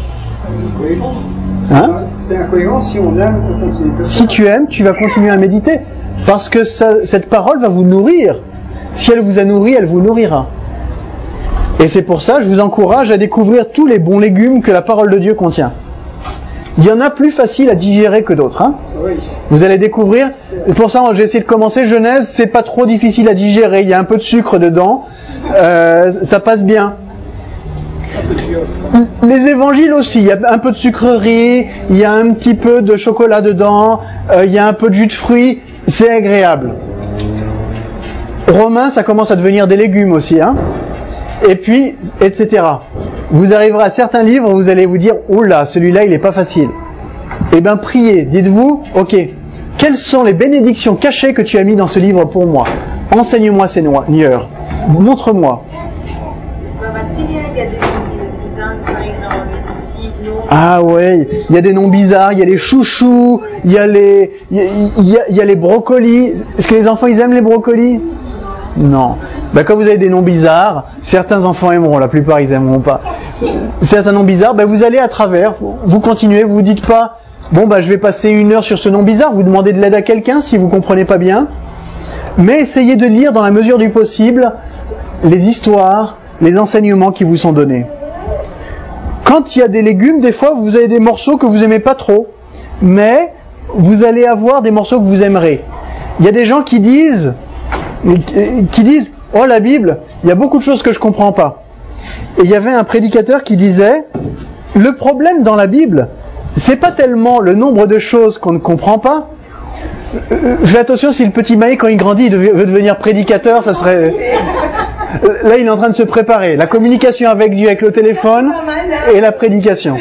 Hein? C'est incohérent, si on aime, on continue. Si tu aimes, tu vas continuer à méditer, parce que ça, cette parole va vous nourrir. Si elle vous a nourri, elle vous nourrira. Et c'est pour ça que je vous encourage à découvrir tous les bons légumes que la parole de Dieu contient. Il y en a plus faciles à digérer que d'autres. Hein. Oui. Vous allez découvrir. Et pour ça, j'ai essayé de commencer Genèse. C'est pas trop difficile à digérer. Il y a un peu de sucre dedans. Euh, ça passe bien. Les évangiles aussi. Il y a un peu de sucrerie. Il y a un petit peu de chocolat dedans. Euh, il y a un peu de jus de fruits. C'est agréable. Romains, ça commence à devenir des légumes aussi. Hein. Et puis, et cetera. Vous arriverez à certains livres, vous allez vous dire, oh là, celui-là, il n'est pas facile. Eh bien, priez, dites-vous, ok, quelles sont les bénédictions cachées que tu as mis dans ce livre pour moi? Enseigne-moi, Seigneur, montre-moi. Ah ouais, il y a des noms bizarres, il y a les chouchous, il y a les, il y a, il y a, il y a les brocolis. Est-ce que les enfants, ils aiment les brocolis? Non. Ben, quand vous avez des noms bizarres, certains enfants aimeront, la plupart ils aimeront pas. Certains noms bizarres, ben, vous allez à travers, vous continuez, vous vous dites pas, bon ben, je vais passer une heure sur ce nom bizarre, vous demandez de l'aide à quelqu'un si vous comprenez pas bien, mais essayez de lire dans la mesure du possible les histoires, les enseignements qui vous sont donnés. Quand il y a des légumes, des fois vous avez des morceaux que vous aimez pas trop, mais vous allez avoir des morceaux que vous aimerez. Il y a des gens qui disent, qui disent, oh la Bible, il y a beaucoup de choses que je comprends pas. Et il y avait un prédicateur qui disait, le problème dans la Bible, c'est pas tellement le nombre de choses qu'on ne comprend pas. Fais attention, si le petit Maï, quand il grandit, il veut devenir prédicateur, ça serait... Là, il est en train de se préparer. La communication avec Dieu, avec le téléphone, et la prédication.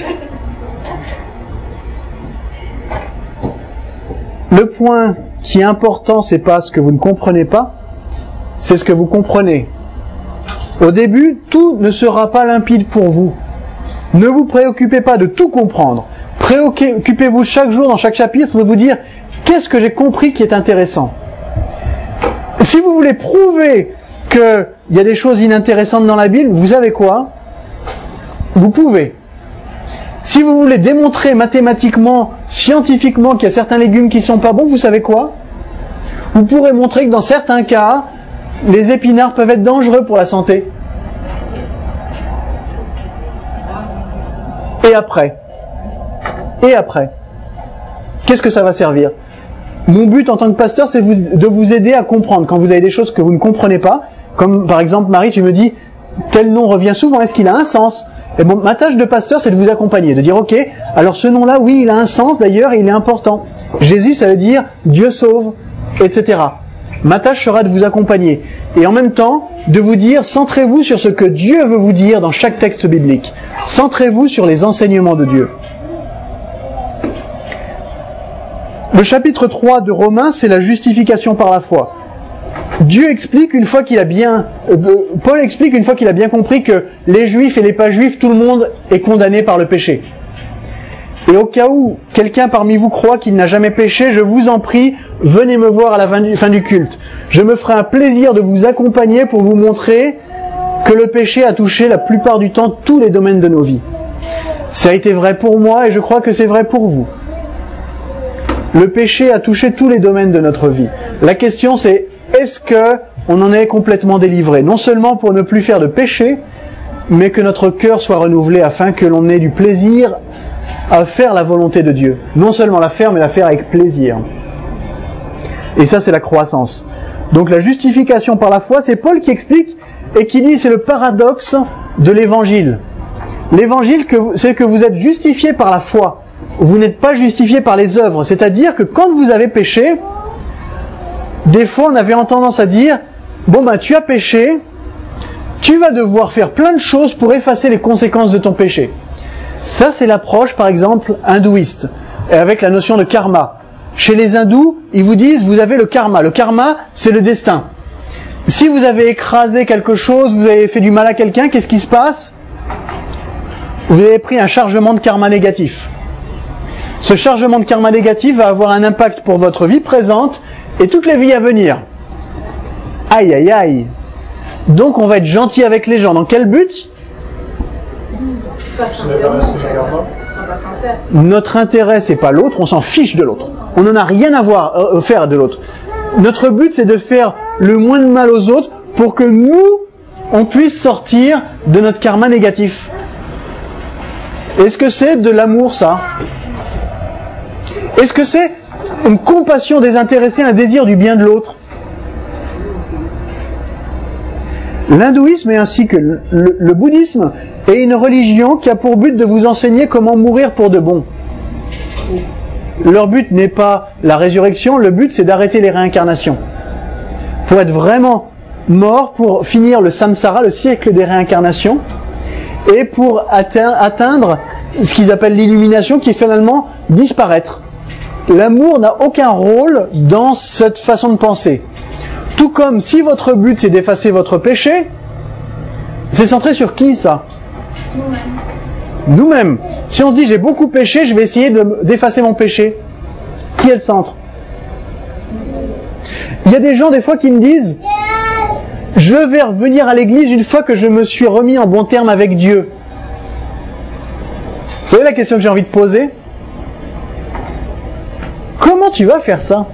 Le point qui est important, c'est pas ce que vous ne comprenez pas, c'est ce que vous comprenez. Au début, tout ne sera pas limpide pour vous. Ne vous préoccupez pas de tout comprendre. Préoccupez-vous chaque jour, dans chaque chapitre, de vous dire qu'est-ce que j'ai compris qui est intéressant. Si vous voulez prouver qu'il y a des choses inintéressantes dans la Bible, vous savez quoi? Vous pouvez. Si vous voulez démontrer mathématiquement, scientifiquement qu'il y a certains légumes qui sont pas bons, vous savez quoi? Vous pourrez montrer que dans certains cas, les épinards peuvent être dangereux pour la santé. Et après? Et après? Qu'est-ce que ça va servir? Mon but en tant que pasteur, c'est de vous aider à comprendre. Quand vous avez des choses que vous ne comprenez pas, comme par exemple, Marie, tu me dis, tel nom revient souvent, est-ce qu'il a un sens? Et bon, ma tâche de pasteur, c'est de vous accompagner, de dire, ok, alors ce nom-là, oui, il a un sens, d'ailleurs, et il est important. Jésus, ça veut dire Dieu sauve, et cetera. Ma tâche sera de vous accompagner. Et en même temps, de vous dire, centrez-vous sur ce que Dieu veut vous dire dans chaque texte biblique. Centrez-vous sur les enseignements de Dieu. Le chapitre trois de Romains, c'est la justification par la foi. Dieu explique une fois qu'il a bien, euh, Paul explique une fois qu'il a bien compris que les juifs et les pas juifs, tout le monde est condamné par le péché. Et au cas où quelqu'un parmi vous croit qu'il n'a jamais péché, je vous en prie, venez me voir à la fin du, fin du culte. Je me ferai un plaisir de vous accompagner pour vous montrer que le péché a touché la plupart du temps tous les domaines de nos vies. Ça a été vrai pour moi et je crois que c'est vrai pour vous. Le péché a touché tous les domaines de notre vie. La question c'est, est-ce que on en est complètement délivré? Non seulement pour ne plus faire de péché, mais que notre cœur soit renouvelé afin que l'on ait du plaisir à faire la volonté de Dieu. Non seulement la faire, mais la faire avec plaisir. Et ça, c'est la croissance. Donc la justification par la foi, c'est Paul qui explique et qui dit c'est le paradoxe de l'évangile. L'évangile, c'est que vous êtes justifié par la foi. Vous n'êtes pas justifié par les œuvres. C'est-à-dire que quand vous avez péché, des fois on avait tendance à dire bon ben tu as péché, tu vas devoir faire plein de choses pour effacer les conséquences de ton péché. Ça c'est l'approche par exemple hindouiste. et avec la notion de karma. Chez les hindous, ils vous disent, vous avez le karma. Le karma, c'est le destin. Si vous avez écrasé quelque chose, vous avez fait du mal à quelqu'un, qu'est-ce qui se passe? Vous avez pris un chargement de karma négatif. Ce chargement de karma négatif va avoir un impact pour votre vie présente et toutes les vies à venir. Aïe, aïe, aïe. Donc on va être gentil avec les gens. Dans quel but? Pas sincèrement. Ce sera pas sincère. Notre intérêt, c'est pas l'autre, on s'en fiche de l'autre. On n'en a rien à voir, euh, faire de l'autre. Notre but, c'est de faire le moins de mal aux autres pour que nous, on puisse sortir de notre karma négatif. Est-ce que c'est de l'amour, ça? Est-ce que c'est une compassion désintéressée, un désir du bien de l'autre? L'hindouisme et ainsi que le, le, le bouddhisme est une religion qui a pour but de vous enseigner comment mourir pour de bon. Leur but n'est pas la résurrection, le but c'est d'arrêter les réincarnations. Pour être vraiment mort, pour finir le samsara, le siècle des réincarnations, et pour atteindre, atteindre ce qu'ils appellent l'illumination, qui est finalement disparaître. L'amour n'a aucun rôle dans cette façon de penser. Tout comme si votre but c'est d'effacer votre péché, c'est centré sur qui ça? Nous-mêmes. Nous-mêmes. Si on se dit j'ai beaucoup péché, je vais essayer de, d'effacer mon péché. Qui est le centre? Il y a des gens des fois qui me disent je vais revenir à l'église une fois que je me suis remis en bon terme avec Dieu. Vous savez la question que j'ai envie de poser? Comment tu vas faire ça?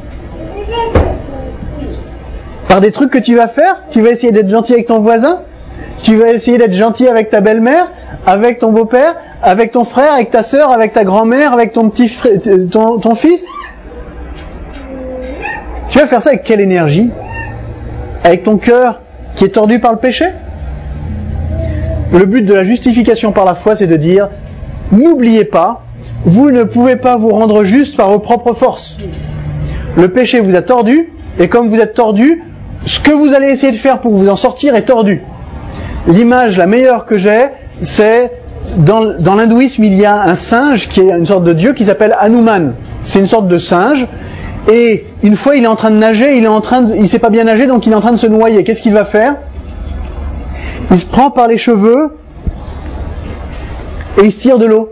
Par des trucs que tu vas faire? Tu vas essayer d'être gentil avec ton voisin? Tu vas essayer d'être gentil avec ta belle-mère? Avec ton beau-père? Avec ton frère? Avec ta sœur? Avec ta grand-mère? Avec ton petit frère, ton, ton fils? Tu vas faire ça avec quelle énergie? Avec ton cœur qui est tordu par le péché? Le but de la justification par la foi, c'est de dire n'oubliez pas, vous ne pouvez pas vous rendre juste par vos propres forces. Le péché vous a tordu, et comme vous êtes tordu, ce que vous allez essayer de faire pour vous en sortir est tordu. L'image la meilleure que j'ai, c'est dans, dans l'hindouisme, il y a un singe qui est une sorte de dieu qui s'appelle Hanuman. C'est une sorte de singe, et une fois il est en train de nager, il est en train de, il sait pas bien nager, donc il est en train de se noyer. Qu'est-ce qu'il va faire? Il se prend par les cheveux et il se tire de l'eau.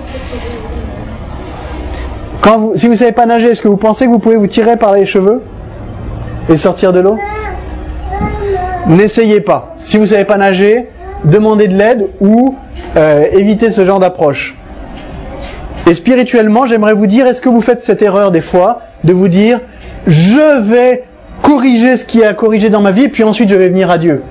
Quand vous, si vous ne savez pas nager, est-ce que vous pensez que vous pouvez vous tirer par les cheveux et sortir de l'eau? N'essayez pas. Si vous ne savez pas nager, demandez de l'aide ou euh, évitez ce genre d'approche. Et spirituellement, j'aimerais vous dire, est-ce que vous faites cette erreur des fois de vous dire je vais corriger ce qui est à corriger dans ma vie et puis ensuite je vais venir à Dieu?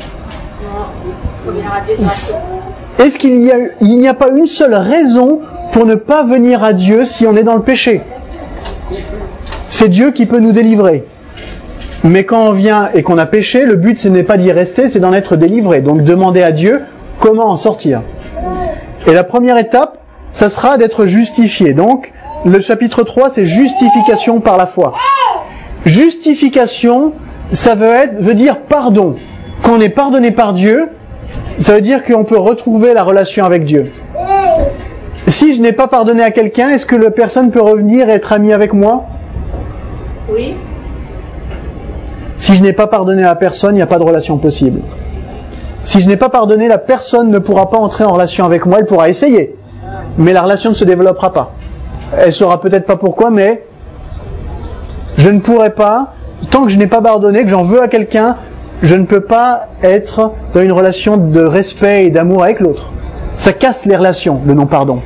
Est-ce qu'il y a, il n'y a pas une seule raison pour ne pas venir à Dieu si on est dans le péché? C'est Dieu qui peut nous délivrer. Mais quand on vient et qu'on a péché, le but ce n'est pas d'y rester, c'est d'en être délivré. Donc demandez à Dieu comment en sortir. Et la première étape, ça sera d'être justifié. Donc le chapitre trois, c'est justification par la foi. Justification, ça veut, être, veut dire pardon. Quand on est pardonné par Dieu, ça veut dire qu'on peut retrouver la relation avec Dieu. Si je n'ai pas pardonné à quelqu'un, est-ce que la personne peut revenir et être amie avec moi? Oui. Si je n'ai pas pardonné à la personne, il n'y a pas de relation possible. Si je n'ai pas pardonné, la personne ne pourra pas entrer en relation avec moi, elle pourra essayer. Mais la relation ne se développera pas. Elle ne saura peut-être pas pourquoi, mais je ne pourrai pas, tant que je n'ai pas pardonné, que j'en veux à quelqu'un, je ne peux pas être dans une relation de respect et d'amour avec l'autre. Ça casse les relations, le non-pardon.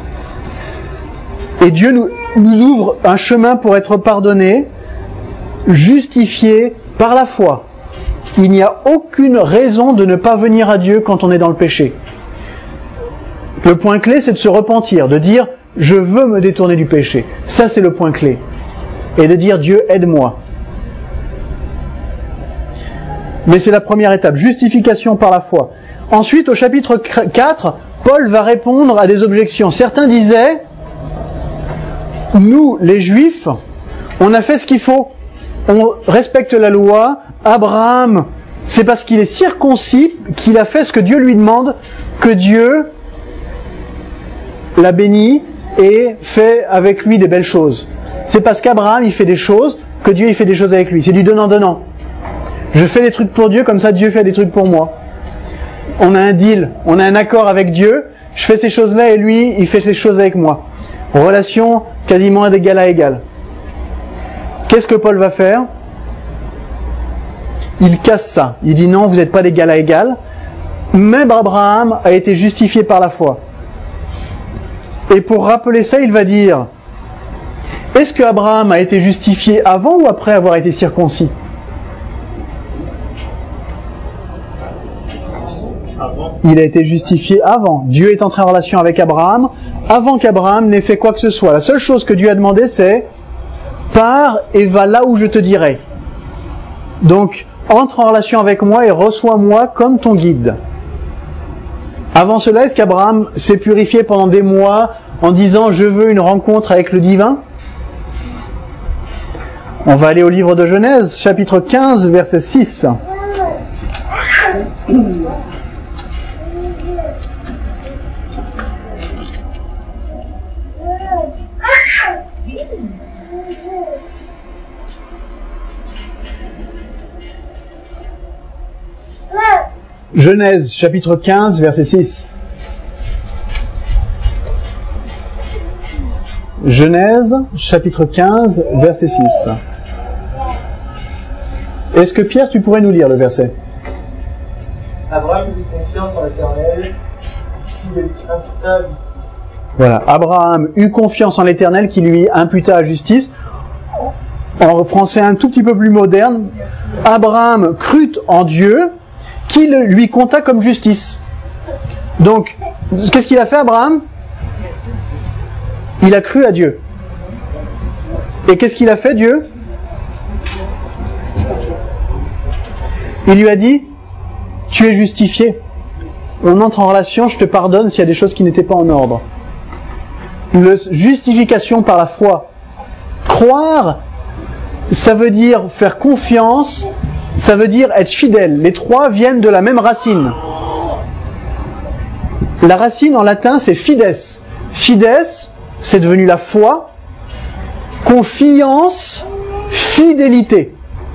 Et Dieu nous, nous ouvre un chemin pour être pardonné, justifié par la foi. Il n'y a aucune raison de ne pas venir à Dieu quand on est dans le péché. Le point clé, c'est de se repentir, de dire « je veux me détourner du péché ». Ça, c'est le point clé. Et de dire « Dieu, aide-moi ». Mais c'est la première étape, justification par la foi. Ensuite, au chapitre quatre, Paul va répondre à des objections. Certains disaient, nous, les Juifs, on a fait ce qu'il faut. On respecte la loi. Abraham, c'est parce qu'il est circoncis qu'il a fait ce que Dieu lui demande, que Dieu l'a béni et fait avec lui des belles choses. C'est parce qu'Abraham il fait des choses que Dieu il fait des choses avec lui. C'est du donnant-donnant. Je fais des trucs pour Dieu, comme ça Dieu fait des trucs pour moi. On a un deal, on a un accord avec Dieu, je fais ces choses-là et lui, il fait ces choses avec moi. Relation quasiment d'égal à égal. Qu'est-ce que Paul va faire ? Il casse ça. Il dit non, vous n'êtes pas d'égal à égal. Même Abraham a été justifié par la foi. Et pour rappeler ça, il va dire, est-ce que Abraham a été justifié avant ou après avoir été circoncis ? Il a été justifié avant. Dieu est entré en relation avec Abraham avant qu'Abraham n'ait fait quoi que ce soit. La seule chose que Dieu a demandé, c'est pars et va là où je te dirai. Donc, entre en relation avec moi et reçois-moi comme ton guide. Avant cela, est-ce qu'Abraham s'est purifié pendant des mois en disant je veux une rencontre avec le divin ? On va aller au livre de Genèse, chapitre quinze, verset six. Genèse, chapitre quinze, verset six. Genèse, chapitre quinze, verset six. Est-ce que Pierre, tu pourrais nous lire le verset ? Abraham eut confiance en l'Éternel, qui lui imputa justice. Voilà, Abraham eut confiance en l'Éternel qui lui imputa à justice. En français un tout petit peu plus moderne, Abraham crut en Dieu qui lui compta comme justice. Donc, qu'est-ce qu'il a fait Abraham ? Il a cru à Dieu. Et qu'est-ce qu'il a fait Dieu ? Il lui a dit, tu es justifié. On entre en relation, je te pardonne s'il y a des choses qui n'étaient pas en ordre. La justification par la foi. Croire, ça veut dire faire confiance, ça veut dire être fidèle. Les trois viennent de la même racine. La racine en latin, c'est fides. Fides, c'est devenu la foi. Confiance, fidélité.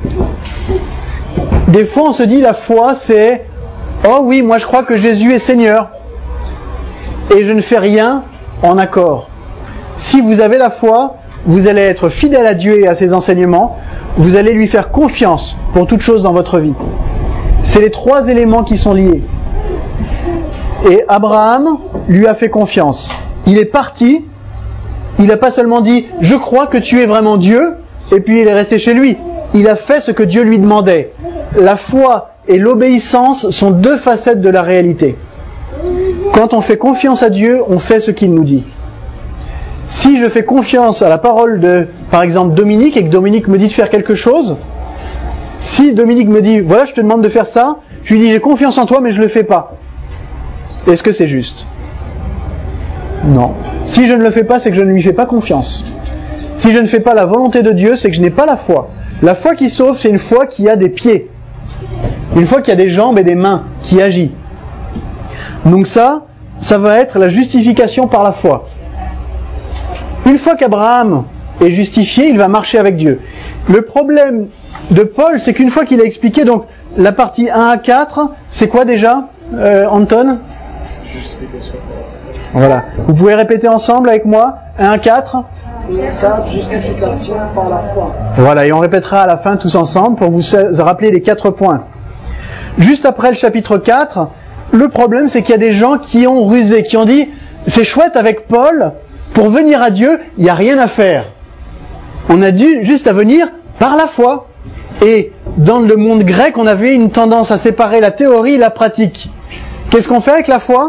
Des fois, on se dit la foi, c'est « Oh oui, moi je crois que Jésus est Seigneur. Et je ne fais rien en accord. » Si vous avez la foi, vous allez être fidèle à Dieu et à ses enseignements. Vous allez lui faire confiance pour toute chose dans votre vie. C'est les trois éléments qui sont liés. Et Abraham lui a fait confiance. Il est parti. Il n'a pas seulement dit « Je crois que tu es vraiment Dieu » et puis il est resté chez lui. Il a fait ce que Dieu lui demandait. La foi et l'obéissance sont deux facettes de la réalité. Quand on fait confiance à Dieu, on fait ce qu'il nous dit. Si je fais confiance à la parole de, par exemple, Dominique, et que Dominique me dit de faire quelque chose, si Dominique me dit, voilà, je te demande de faire ça, je lui dis, j'ai confiance en toi, mais je ne le fais pas. Est-ce que c'est juste ? Non. Si je ne le fais pas, c'est que je ne lui fais pas confiance. Si je ne fais pas la volonté de Dieu, c'est que je n'ai pas la foi. La foi qui sauve, c'est une foi qui a des pieds. Une foi qui a des jambes et des mains, qui agit. Donc ça, ça va être la justification par la foi. Une fois qu'Abraham est justifié, il va marcher avec Dieu. Le problème de Paul, c'est qu'une fois qu'il a expliqué, donc la partie un à quatre, c'est quoi déjà, euh, Anton ? Justification. Voilà. Vous pouvez répéter ensemble avec moi, un à quatre ? quatre, justification par la foi. Voilà, et on répétera à la fin tous ensemble pour vous rappeler les quatre points. Juste après le chapitre quatre, le problème c'est qu'il y a des gens qui ont rusé, qui ont dit « C'est chouette avec Paul, pour venir à Dieu, il n'y a rien à faire. On a dû juste à venir par la foi. » Et dans le monde grec, on avait une tendance à séparer la théorie et la pratique. Qu'est-ce qu'on fait avec la foi ?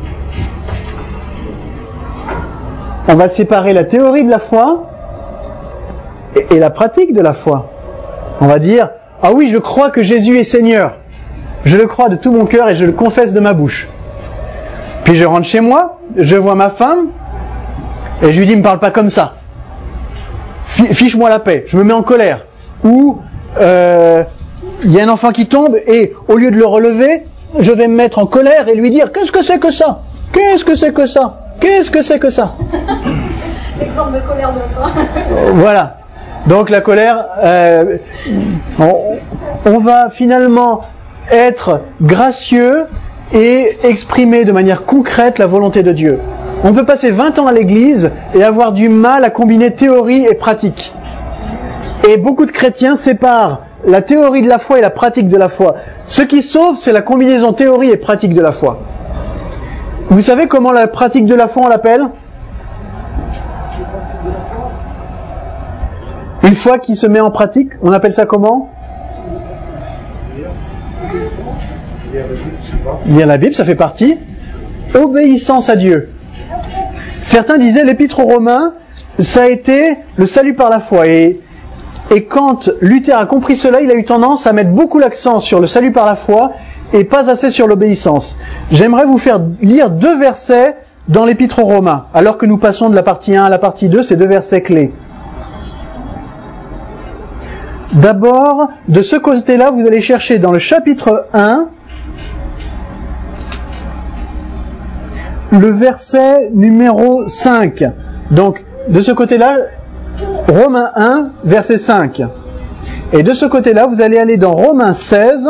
On va séparer la théorie de la foi et, et la pratique de la foi. On va dire, ah oui, je crois que Jésus est Seigneur. Je le crois de tout mon cœur et je le confesse de ma bouche. Puis je rentre chez moi, je vois ma femme et je lui dis, me parle pas comme ça. Fiche-moi la paix, je me mets en colère. Ou euh, il y a un enfant qui tombe et au lieu de le relever, je vais me mettre en colère et lui dire, qu'est-ce que c'est que ça ? Qu'est-ce que c'est que ça ? Qu'est-ce que c'est que ça? L'exemple de colère de toi. Voilà. Donc la colère, euh, on, on va finalement être gracieux et exprimer de manière concrète la volonté de Dieu. On peut passer vingt ans à l'église et avoir du mal à combiner théorie et pratique. Et beaucoup de chrétiens séparent la théorie de la foi et la pratique de la foi. Ce qui sauve, c'est la combinaison théorie et pratique de la foi. Vous savez comment la pratique de la foi, on l'appelle? Une foi qui se met en pratique, on appelle ça comment? Lire la Bible, ça fait partie. Obéissance à Dieu. Certains disaient l'épître aux Romains, ça a été le salut par la foi. Et, et quand Luther a compris cela, il a eu tendance à mettre beaucoup l'accent sur le salut par la foi et pas assez sur l'obéissance. J'aimerais vous faire lire deux versets dans l'épître aux Romains, alors que nous passons de la partie un à la partie deux, ces deux versets clés. D'abord, de ce côté-là, vous allez chercher dans le chapitre un, le verset numéro cinq. Donc, de ce côté-là, Romains un, verset cinq. Et de ce côté-là, vous allez aller dans Romains seize.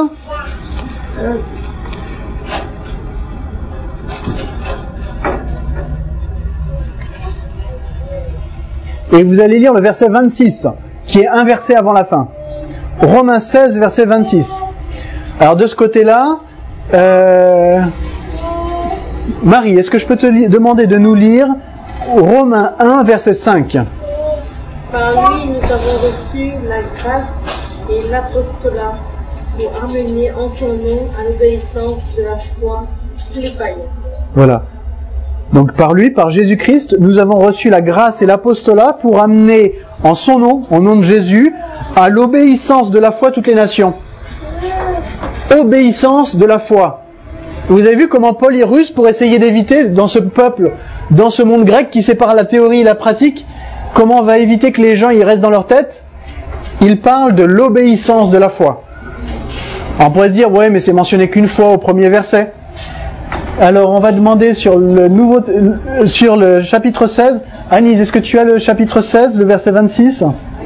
Et vous allez lire le verset vingt-six, qui est un verset avant la fin. Romains seize, verset vingt-six. Alors de ce côté-là, euh... Marie, est-ce que je peux te li- demander de nous lire Romains un, verset cinq? Par lui, nous avons reçu la grâce et l'apostolat pour amener en son nom à l'obéissance de la foi tous les païens. Voilà. Donc par lui, par Jésus-Christ, nous avons reçu la grâce et l'apostolat pour amener en son nom, au nom de Jésus, à l'obéissance de la foi toutes les nations. Obéissance de la foi. Vous avez vu comment Paul y ruse pour essayer d'éviter dans ce peuple, dans ce monde grec qui sépare la théorie et la pratique, comment on va éviter que les gens y restent dans leur tête? Il parle de l'obéissance de la foi. On pourrait se dire, ouais, mais c'est mentionné qu'une fois au premier verset. Alors, on va demander sur le nouveau, sur le chapitre seize. Anise, est-ce que tu as le chapitre seize, le verset vingt-six?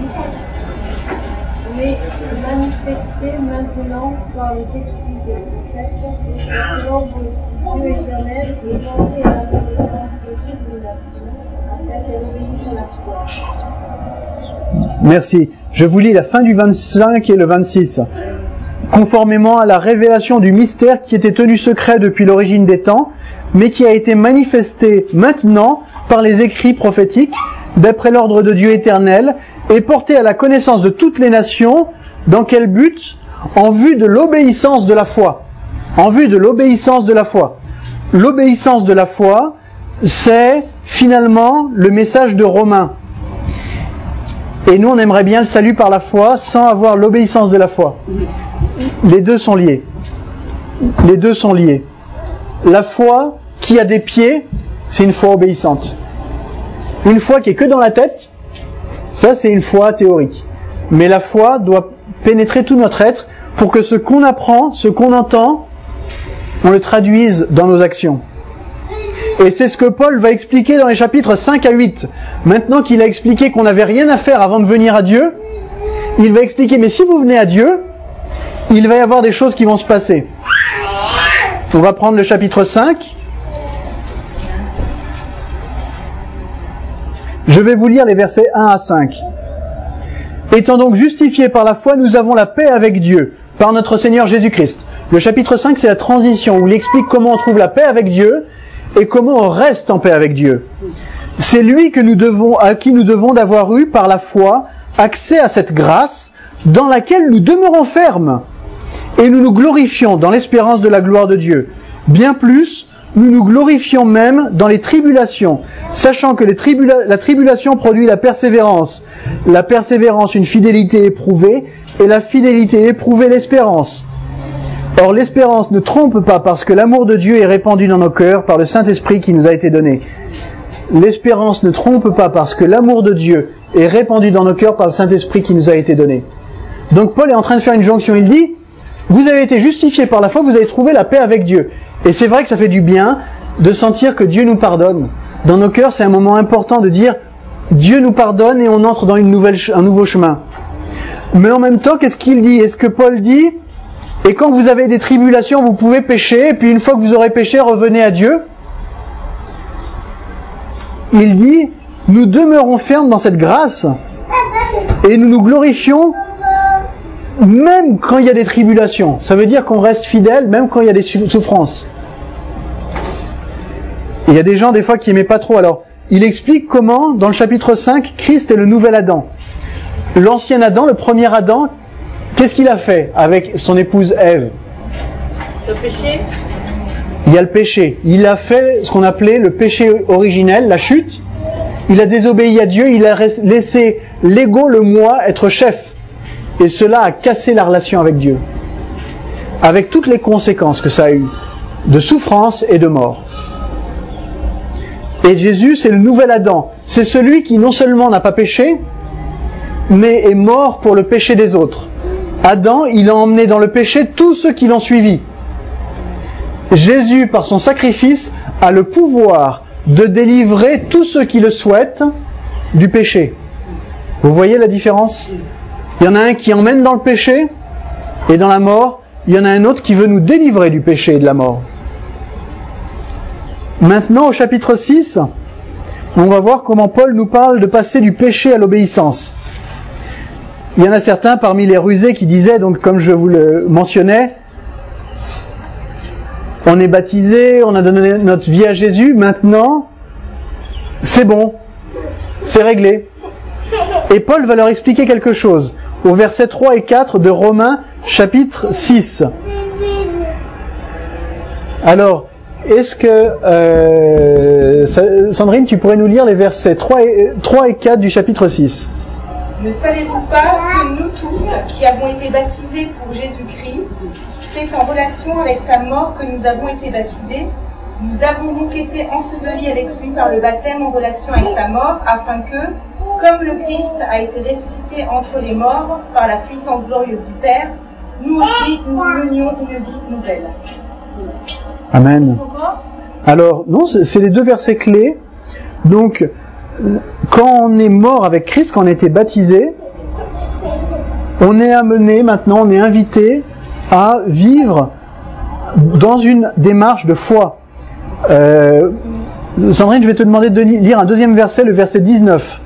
Mais manifesté maintenant par les écrits des prophètes, l'ordre du Dieu éternel est porté à la connaissance de toutes les nations, afin qu'elles obéissent à la foi. Merci. Je vous lis la fin du vingt-cinq et le vingt-six. Conformément à la révélation du mystère qui était tenu secret depuis l'origine des temps, mais qui a été manifesté maintenant par les écrits prophétiques, d'après l'ordre de Dieu éternel, et porté à la connaissance de toutes les nations, dans quel but? En vue de l'obéissance de la foi. En vue de l'obéissance de la foi. L'obéissance de la foi, c'est finalement le message de Romains. Et nous, on aimerait bien le salut par la foi sans avoir l'obéissance de la foi. Les deux sont liés. Les deux sont liés. La foi qui a des pieds, c'est une foi obéissante. Une foi qui est que dans la tête, ça c'est une foi théorique. Mais la foi doit pénétrer tout notre être pour que ce qu'on apprend, ce qu'on entend, on le traduise dans nos actions. Et c'est ce que Paul va expliquer dans les chapitres cinq à huit. Maintenant qu'il a expliqué qu'on n'avait rien à faire avant de venir à Dieu, il va expliquer, mais si vous venez à Dieu, il va y avoir des choses qui vont se passer. On va prendre le chapitre cinq. Je vais vous lire les versets un à cinq. Étant donc justifiés par la foi, nous avons la paix avec Dieu, par notre Seigneur Jésus-Christ. Le chapitre cinq, c'est la transition, où il explique comment on trouve la paix avec Dieu, et comment on reste en paix avec Dieu. C'est lui que nous devons, à qui nous devons d'avoir eu, par la foi, accès à cette grâce, dans laquelle nous demeurons fermes, et nous nous glorifions dans l'espérance de la gloire de Dieu. Bien plus, nous nous glorifions même dans les tribulations, sachant que les tribula- la tribulation produit la persévérance, la persévérance une fidélité éprouvée, et la fidélité éprouvée l'espérance. Or l'espérance ne trompe pas parce que l'amour de Dieu est répandu dans nos cœurs par le Saint-Esprit qui nous a été donné. L'espérance ne trompe pas parce que l'amour de Dieu est répandu dans nos cœurs par le Saint-Esprit qui nous a été donné. Donc Paul est en train de faire une jonction, il dit, vous avez été justifiés par la foi, vous avez trouvé la paix avec Dieu. Et c'est vrai que ça fait du bien de sentir que Dieu nous pardonne, dans nos cœurs, c'est un moment important de dire Dieu nous pardonne et on entre dans une nouvelle, un nouveau chemin. Mais en même temps, qu'est-ce qu'il dit? Est-ce que Paul dit et quand vous avez des tribulations, vous pouvez pécher, et puis une fois que vous aurez péché, revenez à Dieu? Il dit, nous demeurons fermes dans cette grâce, et nous nous glorifions, même quand il y a des tribulations. Ça veut dire qu'on reste fidèle, même quand il y a des souffrances. Et il y a des gens, des fois, qui n'aimaient pas trop. Alors, il explique comment, dans le chapitre cinq, Christ est le nouvel Adam. L'ancien Adam, le premier Adam, qu'est-ce qu'il a fait avec son épouse Ève? Le péché. Il y a le péché. Il a fait ce qu'on appelait le péché originel, la chute. Il a désobéi à Dieu, il a laissé l'ego, le moi, être chef. Et cela a cassé la relation avec Dieu. Avec toutes les conséquences que ça a eu, de souffrance et de mort. Et Jésus, c'est le nouvel Adam. C'est celui qui non seulement n'a pas péché, mais est mort pour le péché des autres. Adam, il a emmené dans le péché tous ceux qui l'ont suivi. Jésus, par son sacrifice, a le pouvoir de délivrer tous ceux qui le souhaitent du péché. Vous voyez la différence? Il y en a un qui emmène dans le péché et dans la mort. Il y en a un autre qui veut nous délivrer du péché et de la mort. Maintenant, au chapitre six, on va voir comment Paul nous parle de passer du péché à l'obéissance. Il y en a certains parmi les rusés qui disaient, donc comme je vous le mentionnais, on est baptisé, on a donné notre vie à Jésus, maintenant, c'est bon, c'est réglé. Et Paul va leur expliquer quelque chose, au verset trois et quatre de Romains, chapitre six. Alors, est-ce que, euh, Sandrine, tu pourrais nous lire les versets trois et quatre du chapitre six? Ne savez-vous pas que nous tous, qui avons été baptisés pour Jésus-Christ, c'est en relation avec sa mort que nous avons été baptisés, nous avons donc été ensevelis avec lui par le baptême en relation avec sa mort, afin que, comme le Christ a été ressuscité entre les morts par la puissance glorieuse du Père, nous aussi nous menions une vie nouvelle. Amen. Alors, non, c'est les deux versets clés. Donc, quand on est mort avec Christ, quand on a été baptisé, on est amené maintenant, on est invité à vivre dans une démarche de foi. Euh, Sandrine, je vais te demander de lire un deuxième verset, le verset dix-neuf.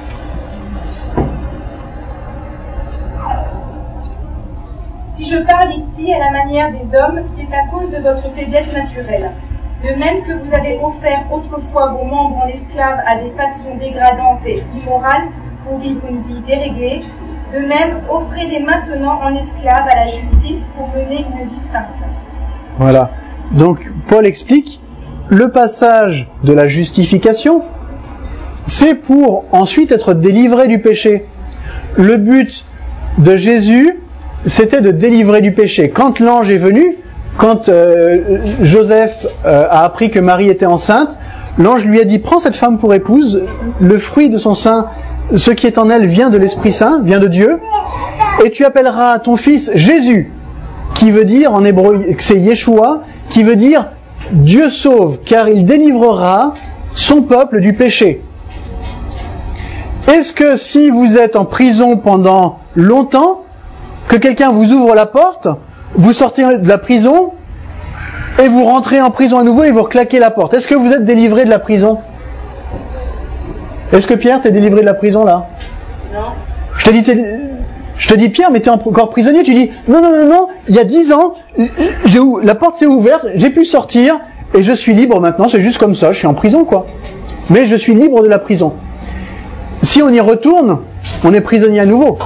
Si je parle ici à la manière des hommes, c'est à cause de votre faiblesse naturelle. De même que vous avez offert autrefois vos membres en esclaves à des passions dégradantes et immorales pour vivre une vie déréglée, de même offrez-les maintenant en esclaves à la justice pour mener une vie sainte. Voilà. Donc Paul explique le passage de la justification, c'est pour ensuite être délivré du péché. Le but de Jésus, c'était de délivrer du péché. Quand l'ange est venu, quand euh, Joseph euh, a appris que Marie était enceinte, l'ange lui a dit « Prends cette femme pour épouse, le fruit de son sein, ce qui est en elle vient de l'Esprit Saint, vient de Dieu, et tu appelleras ton fils Jésus, qui veut dire, en hébreu, c'est Yeshua, qui veut dire « Dieu sauve, car il délivrera son peuple du péché ». Est-ce que si vous êtes en prison pendant longtemps, que quelqu'un vous ouvre la porte, vous sortez de la prison et vous rentrez en prison à nouveau et vous reclaquez la porte. Est-ce que vous êtes délivré de la prison? Est-ce que Pierre, t'es délivré de la prison là? Non. Je te dis, t'es... je te dis Pierre, mais t'es encore prisonnier. Tu dis non, non, non, non. Il y a dix ans, j'ai... la porte s'est ouverte, j'ai pu sortir et je suis libre maintenant. C'est juste comme ça. Je suis en prison, quoi. Mais je suis libre de la prison. Si on y retourne, on est prisonnier à nouveau.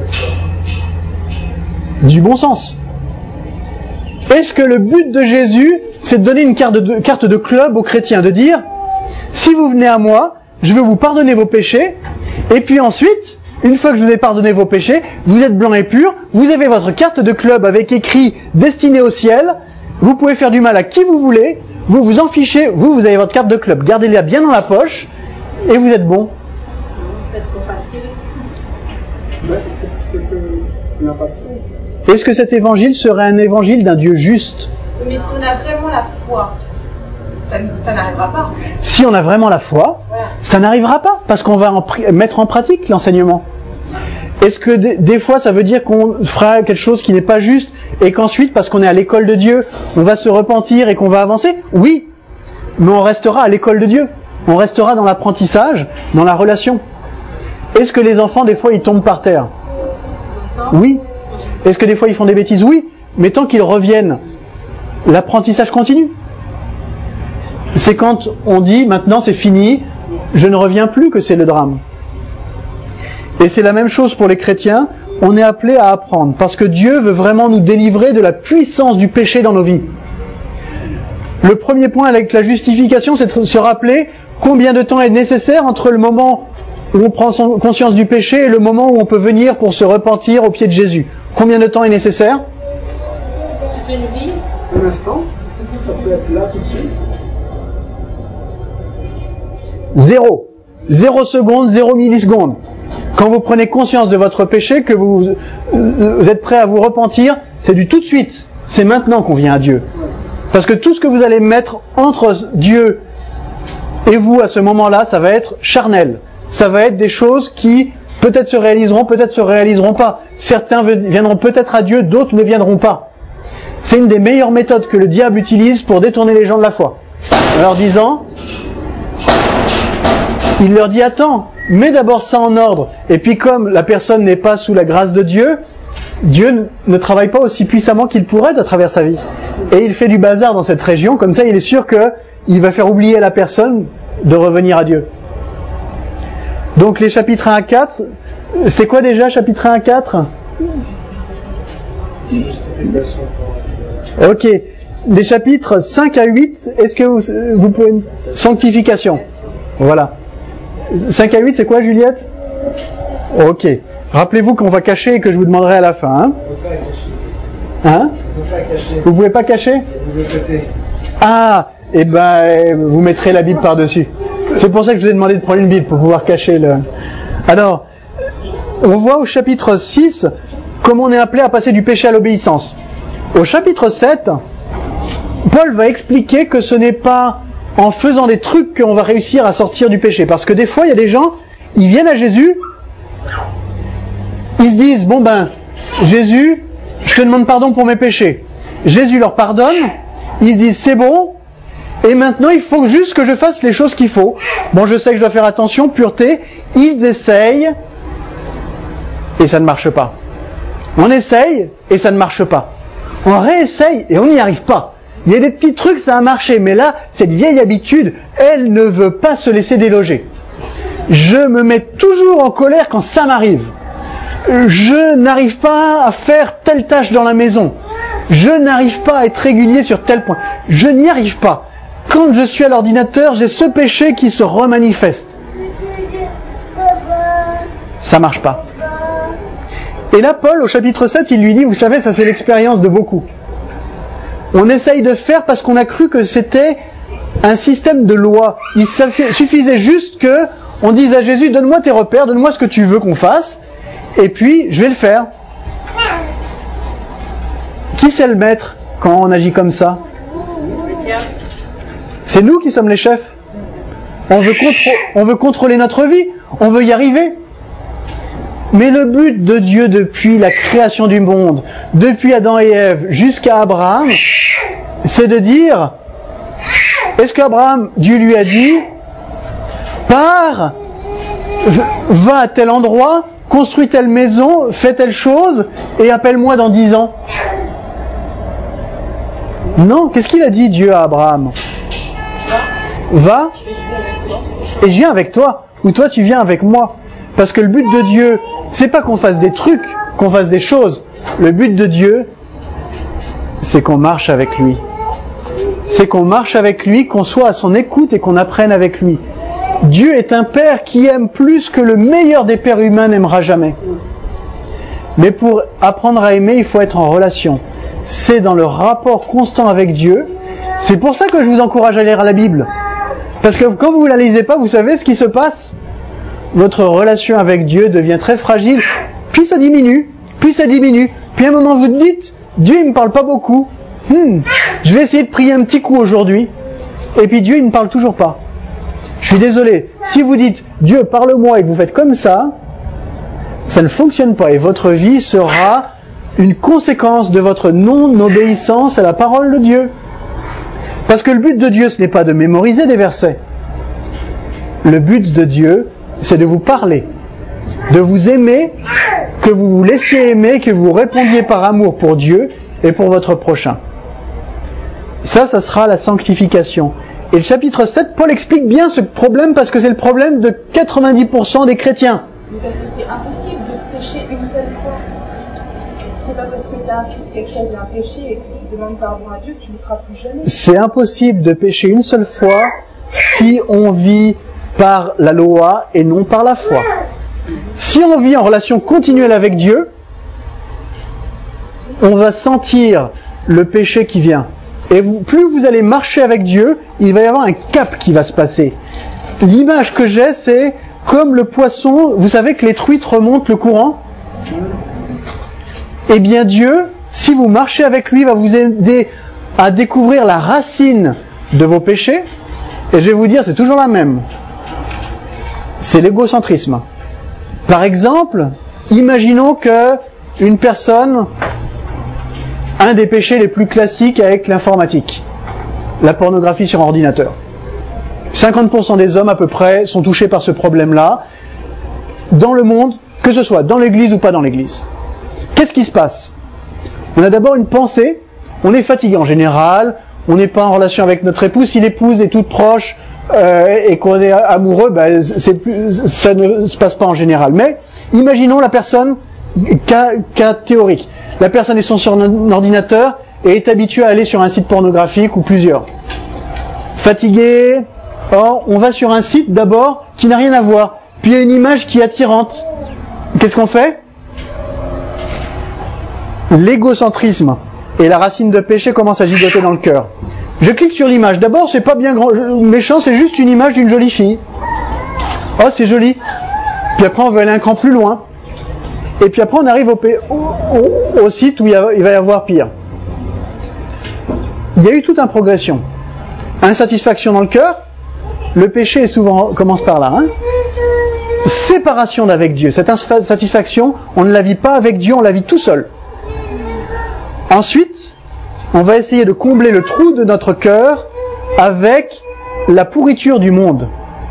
Du bon sens. Est-ce que le but de Jésus, c'est de donner une carte de, carte de club aux chrétiens, de dire, si vous venez à moi, je vais vous pardonner vos péchés, et puis ensuite, une fois que je vous ai pardonné vos péchés, vous êtes blanc et pur, vous avez votre carte de club avec écrit « Destiné au ciel », vous pouvez faire du mal à qui vous voulez, vous vous en fichez, vous, vous avez votre carte de club, gardez-la bien dans la poche, et vous êtes bon. C'est trop facile. Ouais, c'est, c'est que ça n'a pas de sens. Est-ce que cet évangile serait un évangile d'un Dieu juste? Mais si on a vraiment la foi, ça, ça n'arrivera pas. Si on a vraiment la foi, Voilà. ça n'arrivera pas, parce qu'on va en pri- mettre en pratique l'enseignement. Est-ce que des, des fois ça veut dire qu'on fera quelque chose qui n'est pas juste, et qu'ensuite, parce qu'on est à l'école de Dieu, on va se repentir et qu'on va avancer? Oui, mais on restera à l'école de Dieu. On restera dans l'apprentissage, dans la relation. Est-ce que les enfants, des fois, ils tombent par terre? Oui. Est-ce que des fois, ils font des bêtises? Oui. Mais tant qu'ils reviennent, l'apprentissage continue. C'est quand on dit, maintenant c'est fini, je ne reviens plus, que c'est le drame. Et c'est la même chose pour les chrétiens, on est appelé à apprendre, parce que Dieu veut vraiment nous délivrer de la puissance du péché dans nos vies. Le premier point avec la justification, c'est de se rappeler combien de temps est nécessaire entre le moment où on prend son- conscience du péché et le moment où on peut venir pour se repentir au pied de Jésus. Combien de temps est nécessaire? Une vie. Un instant, ça peut être là tout de suite. Zéro. Zéro seconde, zéro milliseconde. Quand vous prenez conscience de votre péché, que vous, euh, vous êtes prêt à vous repentir, c'est du tout de suite. C'est maintenant qu'on vient à Dieu. Parce que tout ce que vous allez mettre entre Dieu et vous à ce moment-là, ça va être charnel. Ça va être des choses qui peut-être se réaliseront, peut-être se réaliseront pas. Certains viendront peut-être à Dieu, d'autres ne viendront pas. C'est une des meilleures méthodes que le diable utilise pour détourner les gens de la foi. En leur disant, il leur dit, attends, mets d'abord ça en ordre. Et puis comme la personne n'est pas sous la grâce de Dieu, Dieu ne travaille pas aussi puissamment qu'il pourrait à travers sa vie. Et il fait du bazar dans cette région, comme ça il est sûr qu'il va faire oublier à la personne de revenir à Dieu. Donc les chapitres un à quatre, c'est quoi déjà chapitre un à quatre? Ok. Les chapitres cinq à huit, est-ce que vous, vous pouvez... Sanctification. Voilà. cinq à huit, c'est quoi, Juliette? Ok. Rappelez-vous qu'on va cacher et que je vous demanderai à la fin. Hein, hein? Vous pouvez pas cacher? Ah, et ben, vous mettrez la Bible par-dessus. C'est pour ça que je vous ai demandé de prendre une Bible, pour pouvoir cacher le... Alors, on voit au chapitre six comment on est appelé à passer du péché à l'obéissance. Au chapitre sept, Paul va expliquer que ce n'est pas en faisant des trucs qu'on va réussir à sortir du péché. Parce que des fois, il y a des gens, ils viennent à Jésus, ils se disent, bon ben, Jésus, je te demande pardon pour mes péchés. Jésus leur pardonne, ils se disent, c'est bon, et maintenant il faut juste que je fasse les choses qu'il faut. Bon, je sais que je dois faire attention, pureté, ils essayent, et ça ne marche pas. On essaye, et ça ne marche pas. On réessaye, et on n'y arrive pas. Il y a des petits trucs, ça a marché, mais là, cette vieille habitude, elle ne veut pas se laisser déloger. Je me mets toujours en colère quand ça m'arrive. Je n'arrive pas à faire telle tâche dans la maison. Je n'arrive pas à être régulier sur tel point. Je n'y arrive pas. Quand je suis à l'ordinateur, j'ai ce péché qui se remanifeste. Ça marche pas. Et là, Paul, au chapitre sept, il lui dit, vous savez, ça c'est l'expérience de beaucoup. On essaye de faire parce qu'on a cru que c'était un système de loi. Il suffisait juste que on dise à Jésus, donne-moi tes repères, donne-moi ce que tu veux qu'on fasse, et puis je vais le faire. Qui c'est le maître quand on agit comme ça? C'est nous qui sommes les chefs. On veut, contro- on veut contrôler notre vie, on veut y arriver. Mais le but de Dieu depuis la création du monde, depuis Adam et Ève jusqu'à Abraham, c'est de dire, est-ce qu'Abraham, Dieu lui a dit, pars, va à tel endroit, construis telle maison, fais telle chose, et appelle-moi dans dix ans? Non, qu'est-ce qu'il a dit Dieu à Abraham? Va, et je viens avec toi, ou toi tu viens avec moi. Parce que le but de Dieu, c'est pas qu'on fasse des trucs, qu'on fasse des choses. Le but de Dieu, c'est qu'on marche avec lui. C'est qu'on marche avec lui, qu'on soit à son écoute et qu'on apprenne avec lui. Dieu est un père qui aime plus que le meilleur des pères humains n'aimera jamais. Mais pour apprendre à aimer, il faut être en relation. C'est dans le rapport constant avec Dieu. C'est pour ça que je vous encourage à lire la Bible. Parce que quand vous ne la lisez pas, vous savez ce qui se passe? Votre relation avec Dieu devient très fragile, puis ça diminue, puis ça diminue, puis à un moment vous te dites, Dieu il me parle pas beaucoup, hmm, je vais essayer de prier un petit coup aujourd'hui, et puis Dieu il ne parle toujours pas. Je suis désolé, si vous dites Dieu parle-moi et que vous faites comme ça, ça ne fonctionne pas et votre vie sera une conséquence de votre non-obéissance à la parole de Dieu. Parce que le but de Dieu, ce n'est pas de mémoriser des versets. Le but de Dieu, c'est de vous parler, de vous aimer, que vous vous laissiez aimer, que vous répondiez par amour pour Dieu et pour votre prochain. Ça, ça sera la sanctification. Et le chapitre sept, Paul explique bien ce problème parce que c'est le problème de quatre-vingt-dix pour cent des chrétiens. Parce que c'est impossible de pécher une seule fois. C'est pas parce que tu as appris quelque chose d'un péché et que tu demandes pardon à Dieu que tu ne le feras plus jamais. C'est impossible de pécher une seule fois si on vit par la loi et non par la foi. Si on vit en relation continuelle avec Dieu, on va sentir le péché qui vient. Et vous, plus vous allez marcher avec Dieu, il va y avoir un cap qui va se passer. L'image que j'ai, c'est comme le poisson, vous savez que les truites remontent le courant ? Eh bien Dieu, si vous marchez avec lui, va vous aider à découvrir la racine de vos péchés. Et je vais vous dire, c'est toujours la même. C'est l'égocentrisme. Par exemple, imaginons que une personne, un des péchés les plus classiques avec l'informatique, la pornographie sur ordinateur. cinquante pour cent des hommes à peu près sont touchés par ce problème-là, dans le monde, que ce soit dans l'église ou pas dans l'église. Qu'est-ce qui se passe ? On a d'abord une pensée, on est fatigué en général, on n'est pas en relation avec notre épouse, si l'épouse est toute proche euh, et qu'on est amoureux, ben, c'est plus, ça ne se passe pas en général. Mais imaginons la personne, cas, cas théorique, la personne est sur son ordinateur et est habituée à aller sur un site pornographique ou plusieurs. Fatigué, or on va sur un site d'abord qui n'a rien à voir, puis il y a une image qui est attirante. Qu'est-ce qu'on fait ? L'égocentrisme et la racine de péché commencent à gigoter dans le cœur. Je clique sur l'image. D'abord, c'est pas bien grand, méchant, c'est juste une image d'une jolie fille. Oh, c'est joli. Puis après, on va aller un cran plus loin. Et puis après, on arrive au, au, au site où il, y a, il va y avoir pire. Il y a eu toute une progression. Insatisfaction dans le cœur. Le péché est souvent commence par là. Hein. Séparation d'avec Dieu. Cette insatisfaction, on ne la vit pas avec Dieu, on la vit tout seul. Ensuite, on va essayer de combler le trou de notre cœur avec la pourriture du monde.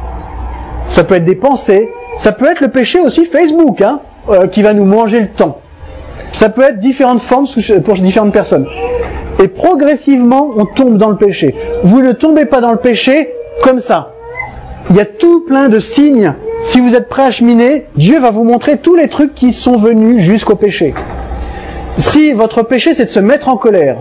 Ça peut être des pensées, ça peut être le péché aussi Facebook, hein, euh, qui va nous manger le temps. Ça peut être différentes formes pour différentes personnes. Et progressivement, on tombe dans le péché. Vous ne tombez pas dans le péché comme ça. Il y a tout plein de signes. Si vous êtes prêt à cheminer, Dieu va vous montrer tous les trucs qui sont venus jusqu'au péché. Si votre péché, c'est de se mettre en colère,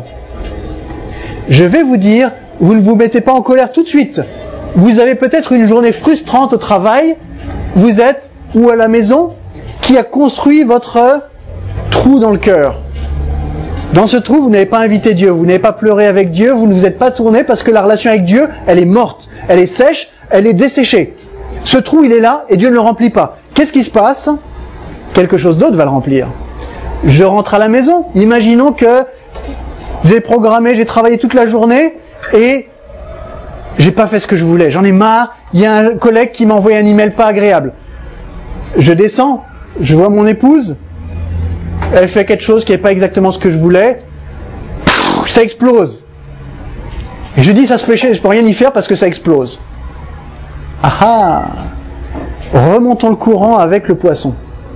je vais vous dire, vous ne vous mettez pas en colère tout de suite. Vous avez peut-être une journée frustrante au travail, vous êtes, ou à la maison, qui a construit votre trou dans le cœur. Dans ce trou, vous n'avez pas invité Dieu, vous n'avez pas pleuré avec Dieu, vous ne vous êtes pas tourné parce que la relation avec Dieu, elle est morte, elle est sèche, elle est desséchée. Ce trou, il est là et Dieu ne le remplit pas. Qu'est-ce qui se passe ? Quelque chose d'autre va le remplir. Je rentre à la maison. Imaginons que j'ai programmé, j'ai travaillé toute la journée et j'ai pas fait ce que je voulais. J'en ai marre. Il y a un collègue qui m'a envoyé un email pas agréable. Je descends, je vois mon épouse. Elle fait quelque chose qui n'est pas exactement ce que je voulais. Ça explose. Et je dis, ça se péché, je peux rien y faire parce que ça explose. Ah ah! Remontons le courant avec le poisson.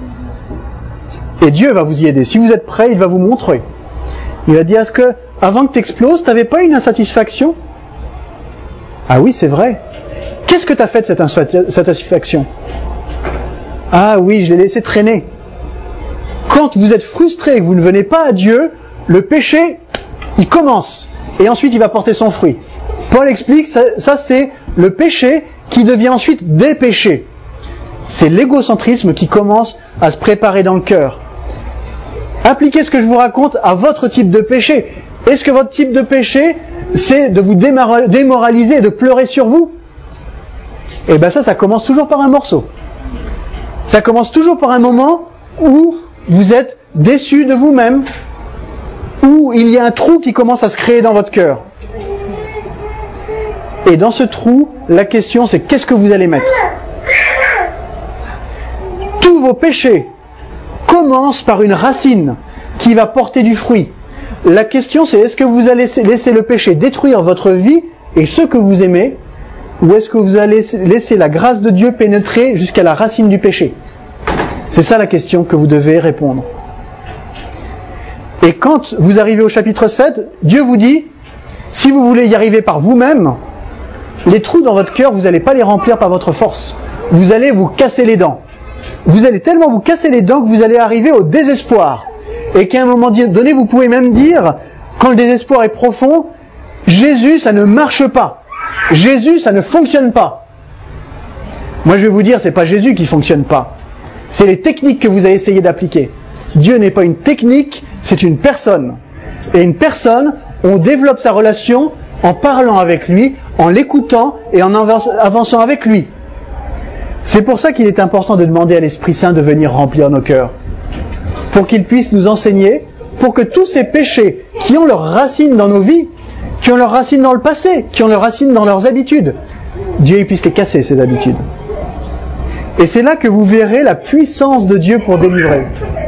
Et Dieu va vous y aider. Si vous êtes prêts, il va vous montrer. Il va dire, est-ce que, avant que tu exploses, tu n'avais pas une insatisfaction ? Ah oui, c'est vrai. Qu'est-ce que tu as fait de cette insatisfaction ? Ah oui, je l'ai laissé traîner. Quand vous êtes frustré et que vous ne venez pas à Dieu, le péché, il commence. Et ensuite, il va porter son fruit. Paul explique, ça, ça c'est le péché qui devient ensuite des péchés. C'est l'égocentrisme qui commence à se préparer dans le cœur. Appliquez ce que je vous raconte à votre type de péché. Est-ce que votre type de péché, c'est de vous démoraliser et de pleurer sur vous ? Eh bien ça, ça commence toujours par un morceau. Ça commence toujours par un moment où vous êtes déçu de vous-même, où il y a un trou qui commence à se créer dans votre cœur. Et dans ce trou, la question c'est qu'est-ce que vous allez mettre? Tous vos péchés commencent par une racine qui va porter du fruit. La question c'est est-ce que vous allez laisser le péché détruire votre vie et ceux que vous aimez, ou est-ce que vous allez laisser la grâce de Dieu pénétrer jusqu'à la racine du péché? C'est ça la question que vous devez répondre. Et quand vous arrivez au chapitre sept, Dieu vous dit, si vous voulez y arriver par vous-même, les trous dans votre cœur, vous n'allez pas les remplir par votre force. Vous allez vous casser les dents. Vous allez tellement vous casser les dents que vous allez arriver au désespoir. Et qu'à un moment donné, vous pouvez même dire, quand le désespoir est profond, Jésus, ça ne marche pas. Jésus, ça ne fonctionne pas. Moi, je vais vous dire, c'est pas Jésus qui fonctionne pas. C'est les techniques que vous avez essayé d'appliquer. Dieu n'est pas une technique, c'est une personne. Et une personne, on développe sa relation en parlant avec lui, en l'écoutant et en avançant avec lui. C'est pour ça qu'il est important de demander à l'Esprit Saint de venir remplir nos cœurs. Pour qu'il puisse nous enseigner, pour que tous ces péchés qui ont leurs racines dans nos vies, qui ont leurs racines dans le passé, qui ont leurs racines dans leurs habitudes, Dieu puisse les casser, ces habitudes. Et c'est là que vous verrez la puissance de Dieu pour délivrer.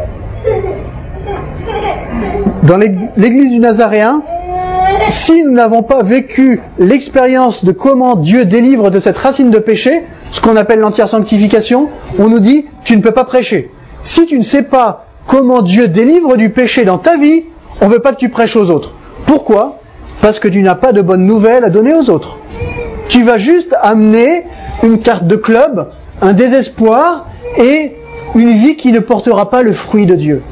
Dans l'église du Nazaréen, si nous n'avons pas vécu l'expérience de comment Dieu délivre de cette racine de péché, ce qu'on appelle l'entière sanctification, on nous dit, tu ne peux pas prêcher. Si tu ne sais pas comment Dieu délivre du péché dans ta vie, on ne veut pas que tu prêches aux autres. Pourquoi ? Parce que tu n'as pas de bonnes nouvelles à donner aux autres. Tu vas juste amener une carte de club, un désespoir et une vie qui ne portera pas le fruit de Dieu.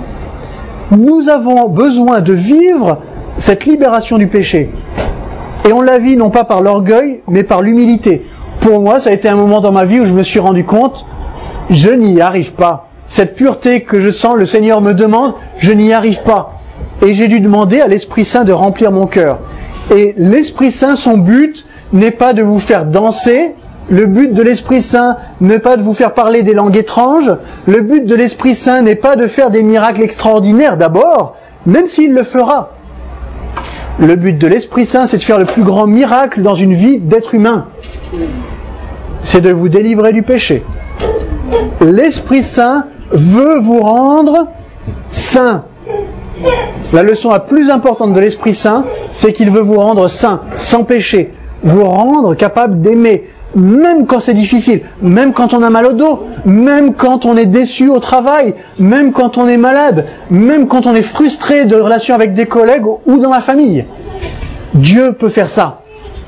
Nous avons besoin de vivre cette libération du péché. Et on la vit non pas par l'orgueil, mais par l'humilité. Pour moi, ça a été un moment dans ma vie où je me suis rendu compte, je n'y arrive pas. Cette pureté que je sens, le Seigneur me demande, je n'y arrive pas. Et j'ai dû demander à l'Esprit Saint de remplir mon cœur. Et l'Esprit Saint, son but n'est pas de vous faire danser. Le but de l'Esprit Saint n'est pas de vous faire parler des langues étranges. Le but de l'Esprit Saint n'est pas de faire des miracles extraordinaires d'abord, même s'il le fera. Le but de l'Esprit Saint, c'est de faire le plus grand miracle dans une vie d'être humain. C'est de vous délivrer du péché. L'Esprit Saint veut vous rendre saint. La leçon la plus importante de l'Esprit Saint, c'est qu'il veut vous rendre saint, sans péché, vous rendre capable d'aimer, même quand c'est difficile, même quand on a mal au dos, même quand on est déçu au travail, même quand on est malade, même quand on est frustré de relations avec des collègues ou dans la famille. Dieu peut faire ça.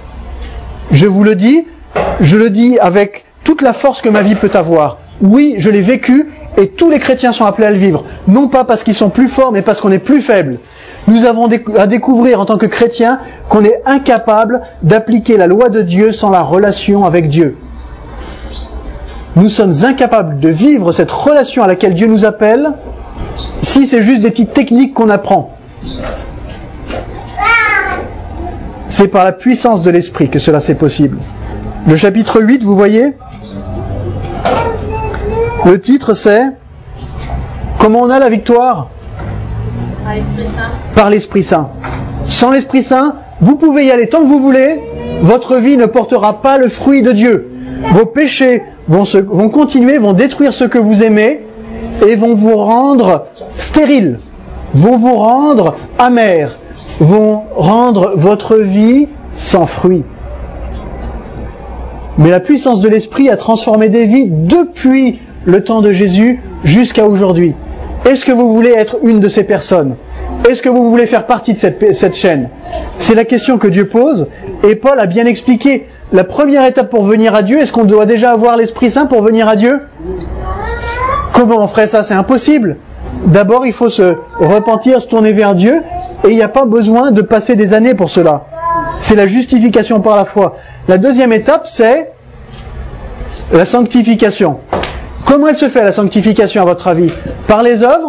Je vous le dis, je le dis avec toute la force que ma vie peut avoir. Oui, je l'ai vécu et tous les chrétiens sont appelés à le vivre. Non pas parce qu'ils sont plus forts, mais parce qu'on est plus faibles. Nous avons à découvrir en tant que chrétiens qu'on est incapable d'appliquer la loi de Dieu sans la relation avec Dieu. Nous sommes incapables de vivre cette relation à laquelle Dieu nous appelle si c'est juste des petites techniques qu'on apprend. C'est par la puissance de l'Esprit que cela c'est possible. Le chapitre huit, vous voyez ? Le titre c'est « Comment on a la victoire ?» Par l'Esprit Saint. Par l'Esprit Saint. Sans l'Esprit Saint, vous pouvez y aller tant que vous voulez, votre vie ne portera pas le fruit de Dieu. Vos péchés vont, se, vont continuer, vont détruire ce que vous aimez et vont vous rendre stériles, vont vous rendre amers, vont rendre votre vie sans fruit. Mais la puissance de l'Esprit a transformé des vies depuis le temps de Jésus jusqu'à aujourd'hui. Est-ce que vous voulez être une de ces personnes ? Est-ce que vous voulez faire partie de cette, cette chaîne ? C'est la question que Dieu pose, et Paul a bien expliqué. La première étape pour venir à Dieu, est-ce qu'on doit déjà avoir l'Esprit Saint pour venir à Dieu ? Comment on ferait ça ? C'est impossible. D'abord, il faut se repentir, se tourner vers Dieu, et il n'y a pas besoin de passer des années pour cela. C'est la justification par la foi. La deuxième étape, c'est la sanctification. Comment elle se fait, la sanctification, à votre avis ? Par les œuvres ?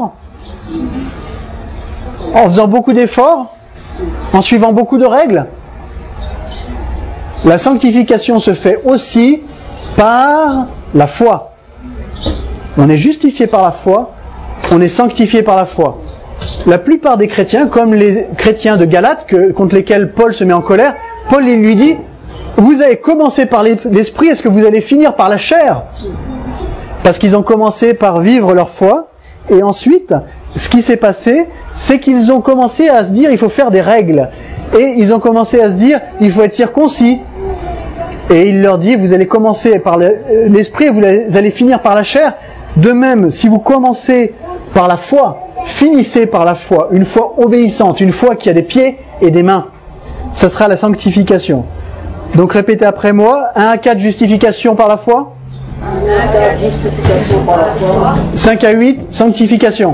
En faisant beaucoup d'efforts ? En suivant beaucoup de règles ? La sanctification se fait aussi par la foi. On est justifié par la foi, on est sanctifié par la foi. La plupart des chrétiens, comme les chrétiens de Galate, que, contre lesquels Paul se met en colère, Paul il lui dit, vous avez commencé par l'esprit, est-ce que vous allez finir par la chair? Parce qu'ils ont commencé par vivre leur foi, et ensuite, ce qui s'est passé, c'est qu'ils ont commencé à se dire, il faut faire des règles. Et ils ont commencé à se dire, il faut être circoncis. Et il leur dit, vous allez commencer par l'esprit, vous allez finir par la chair. De même, si vous commencez par la foi, finissez par la foi, une foi obéissante, une foi qui a des pieds et des mains. Ça sera la sanctification. Donc répétez après moi, un à quatre justification par la foi. cinq à huit, sanctification.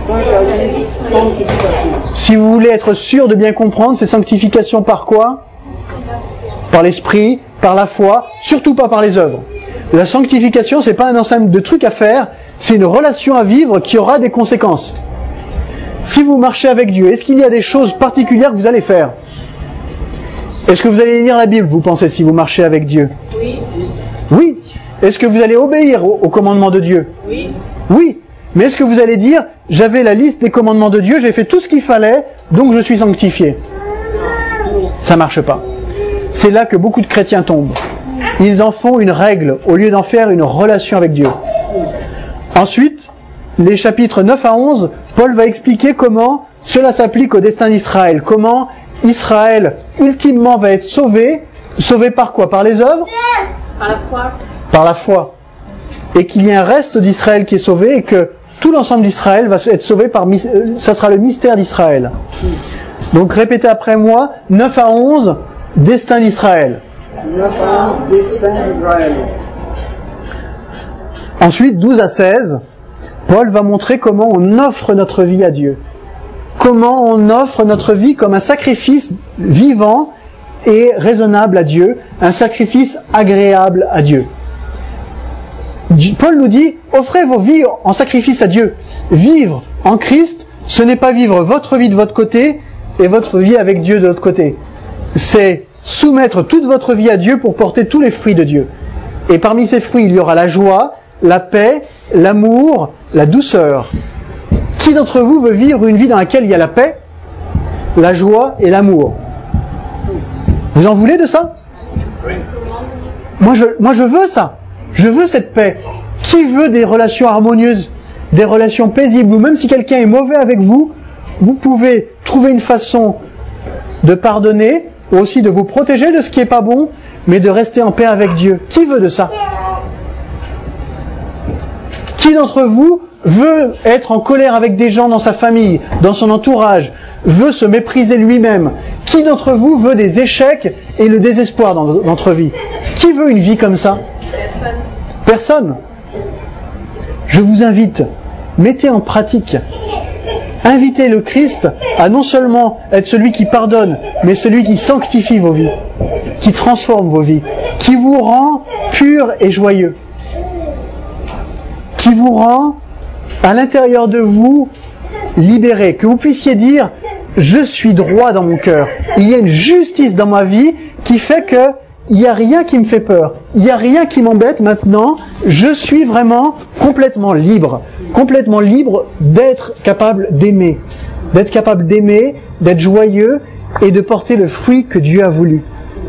Si vous voulez être sûr de bien comprendre, c'est sanctification par quoi? Par l'esprit, par la foi, surtout pas par les œuvres. La sanctification, c'est pas un ensemble de trucs à faire, c'est une relation à vivre qui aura des conséquences. Si vous marchez avec Dieu, est-ce qu'il y a des choses particulières que vous allez faire? Est-ce que vous allez lire la Bible, vous pensez, si vous marchez avec Dieu? Oui. Oui. Est-ce que vous allez obéir au, au commandement de Dieu? Oui. Oui. Mais est-ce que vous allez dire, j'avais la liste des commandements de Dieu, j'ai fait tout ce qu'il fallait, donc je suis sanctifié? Ça marche pas. C'est là que beaucoup de chrétiens tombent. Ils en font une règle, au lieu d'en faire une relation avec Dieu. Ensuite, les chapitres neuf à onze, Paul va expliquer comment cela s'applique au destin d'Israël. Comment Israël, ultimement, va être sauvé. Sauvé par quoi? Par les œuvres? Par la foi. Par la foi. Et qu'il y a un reste d'Israël qui est sauvé et que tout l'ensemble d'Israël va être sauvé par... Ça sera le mystère d'Israël. Donc répétez après moi, neuf à onze, destin d'Israël. neuf à onze, destin d'Israël. Ensuite, douze à seize, Paul va montrer comment on offre notre vie à Dieu. Comment on offre notre vie comme un sacrifice vivant et raisonnable à Dieu, un sacrifice agréable à Dieu. Paul nous dit, offrez vos vies en sacrifice à Dieu. Vivre en Christ, ce n'est pas vivre votre vie de votre côté et votre vie avec Dieu de l'autre côté. C'est soumettre toute votre vie à Dieu pour porter tous les fruits de Dieu. Et parmi ces fruits, il y aura la joie, la paix, l'amour, la douceur. Qui d'entre vous veut vivre une vie dans laquelle il y a la paix, la joie et l'amour? Vous en voulez de ça? Oui. Moi je, moi je veux ça. Je veux cette paix. Qui veut des relations harmonieuses, des relations paisibles, ou même si quelqu'un est mauvais avec vous, vous pouvez trouver une façon de pardonner, ou aussi de vous protéger de ce qui n'est pas bon, mais de rester en paix avec Dieu. Qui veut de ça? Qui d'entre vous veut être en colère avec des gens dans sa famille, dans son entourage, veut se mépriser lui-même? Qui d'entre vous veut des échecs et le désespoir dans votre vie? Qui veut une vie comme ça? Personne. Personne. Je vous invite, mettez en pratique. Invitez le Christ à non seulement être celui qui pardonne, mais celui qui sanctifie vos vies, qui transforme vos vies, qui vous rend pur et joyeux, qui vous rend à l'intérieur de vous libéré, que vous puissiez dire « Je suis droit dans mon cœur, il y a une justice dans ma vie qui fait que il n'y a rien qui me fait peur, il n'y a rien qui m'embête maintenant, je suis vraiment complètement libre, complètement libre d'être capable d'aimer, d'être capable d'aimer, d'être joyeux et de porter le fruit que Dieu a voulu. »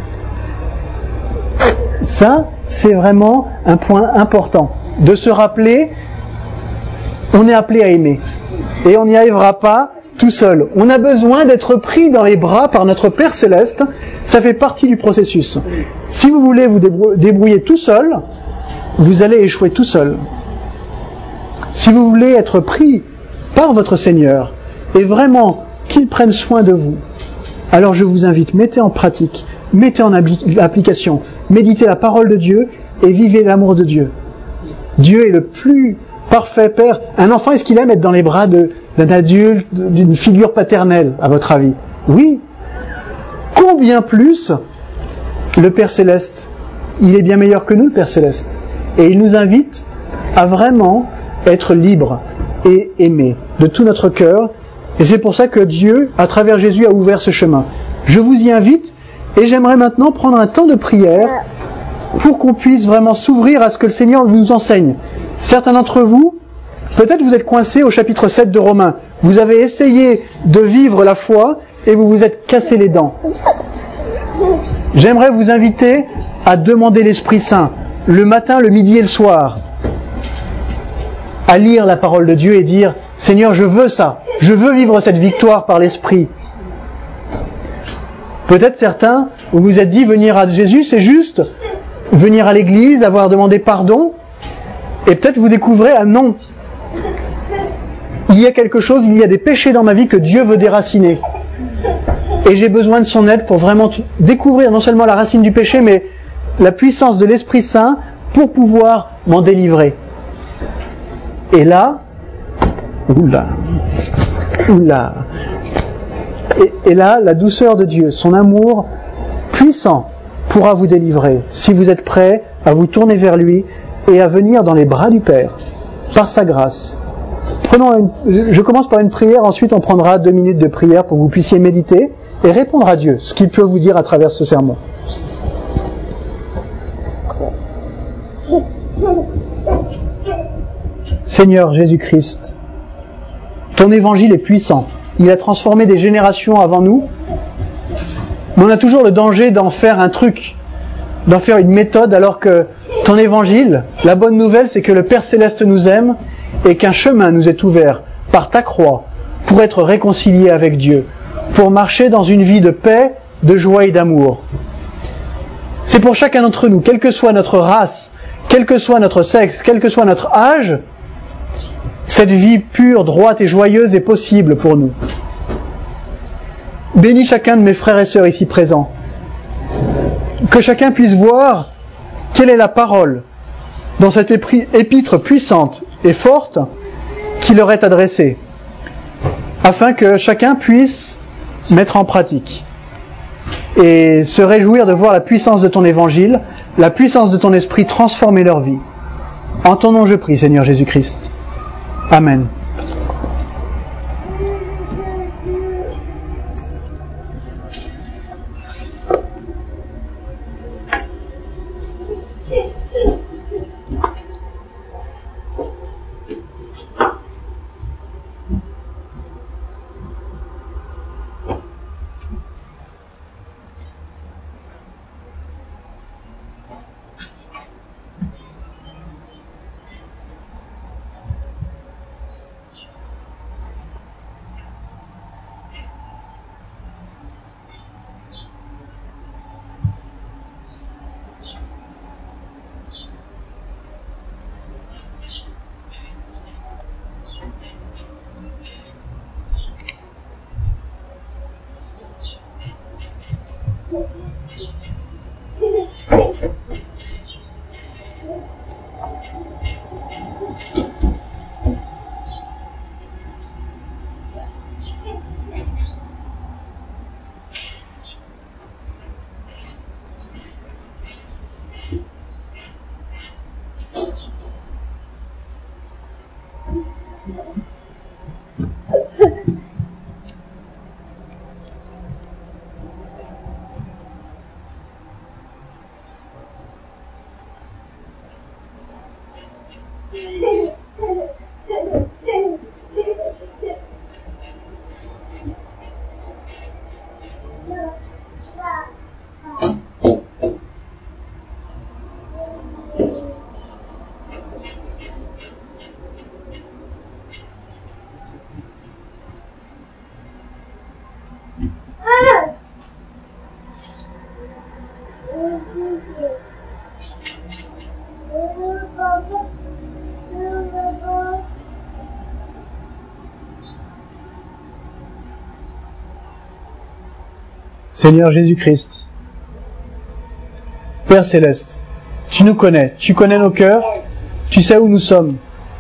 Ça, c'est vraiment un point important, de se rappeler, on est appelé à aimer, et on n'y arrivera pas tout seul. On a besoin d'être pris dans les bras par notre Père Céleste. Ça fait partie du processus. Si vous voulez vous débrouiller tout seul, vous allez échouer tout seul. Si vous voulez être pris par votre Seigneur et vraiment qu'il prenne soin de vous, alors je vous invite, mettez en pratique, mettez en application, méditez la parole de Dieu et vivez l'amour de Dieu. Dieu est le plus parfait Père. Un enfant, est-ce qu'il aime être dans les bras de, d'un adulte, d'une figure paternelle, à votre avis? Oui. Combien plus le Père Céleste? Il est bien meilleur que nous, le Père Céleste. Et il nous invite à vraiment être libres et aimer de tout notre cœur. Et c'est pour ça que Dieu, à travers Jésus, a ouvert ce chemin. Je vous y invite et j'aimerais maintenant prendre un temps de prière pour qu'on puisse vraiment s'ouvrir à ce que le Seigneur nous enseigne. Certains d'entre vous, peut-être vous êtes coincés au chapitre sept de Romains. Vous avez essayé de vivre la foi et vous vous êtes cassé les dents. J'aimerais vous inviter à demander l'Esprit Saint, le matin, le midi et le soir, à lire la parole de Dieu et dire « Seigneur, je veux ça, je veux vivre cette victoire par l'Esprit ». Peut-être certains, vous vous êtes dit venir à Jésus, c'est juste venir à l'église, avoir demandé pardon, et peut-être vous découvrez, ah non, il y a quelque chose, il y a des péchés dans ma vie que Dieu veut déraciner. Et j'ai besoin de son aide pour vraiment découvrir non seulement la racine du péché, mais la puissance de l'Esprit Saint pour pouvoir m'en délivrer. Et là, oula, oula, et, et là, la douceur de Dieu, son amour puissant pourra vous délivrer, si vous êtes prêts à vous tourner vers lui et à venir dans les bras du Père, par sa grâce. Prenons une, je commence par une prière, ensuite on prendra deux minutes de prière pour que vous puissiez méditer et répondre à Dieu, ce qu'il peut vous dire à travers ce sermon. Seigneur Jésus-Christ, ton évangile est puissant. Il a transformé des générations avant nous, mais on a toujours le danger d'en faire un truc, d'en faire une méthode, alors que ton évangile, la bonne nouvelle, c'est que le Père Céleste nous aime et qu'un chemin nous est ouvert par ta croix pour être réconciliés avec Dieu, pour marcher dans une vie de paix, de joie et d'amour. C'est pour chacun d'entre nous, quelle que soit notre race, quel que soit notre sexe, quel que soit notre âge, cette vie pure, droite et joyeuse est possible pour nous. Bénis chacun de mes frères et sœurs ici présents. Que chacun puisse voir quelle est la parole dans cette épître puissante et forte qui leur est adressée, afin que chacun puisse mettre en pratique et se réjouir de voir la puissance de ton évangile, la puissance de ton esprit transformer leur vie. En ton nom je prie, Seigneur Jésus-Christ. Amen. Seigneur Jésus-Christ, Père Céleste, tu nous connais, tu connais nos cœurs, tu sais où nous sommes.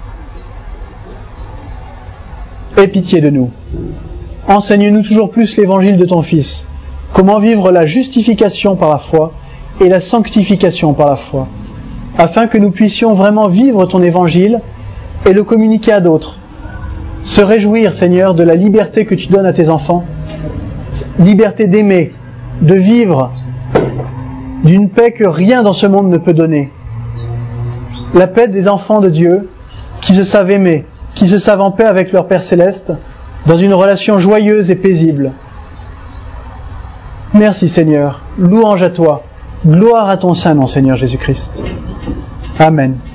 Aie pitié de nous. Enseigne-nous toujours plus l'évangile de ton Fils, comment vivre la justification par la foi et la sanctification par la foi, afin que nous puissions vraiment vivre ton évangile et le communiquer à d'autres. Se réjouir, Seigneur, de la liberté que tu donnes à tes enfants, liberté d'aimer, de vivre d'une paix que rien dans ce monde ne peut donner. La paix des enfants de Dieu qui se savent aimer, qui se savent en paix avec leur Père Céleste, dans une relation joyeuse et paisible. Merci Seigneur. Louange à toi. Gloire à ton Saint-Nom, Seigneur Jésus-Christ. Amen.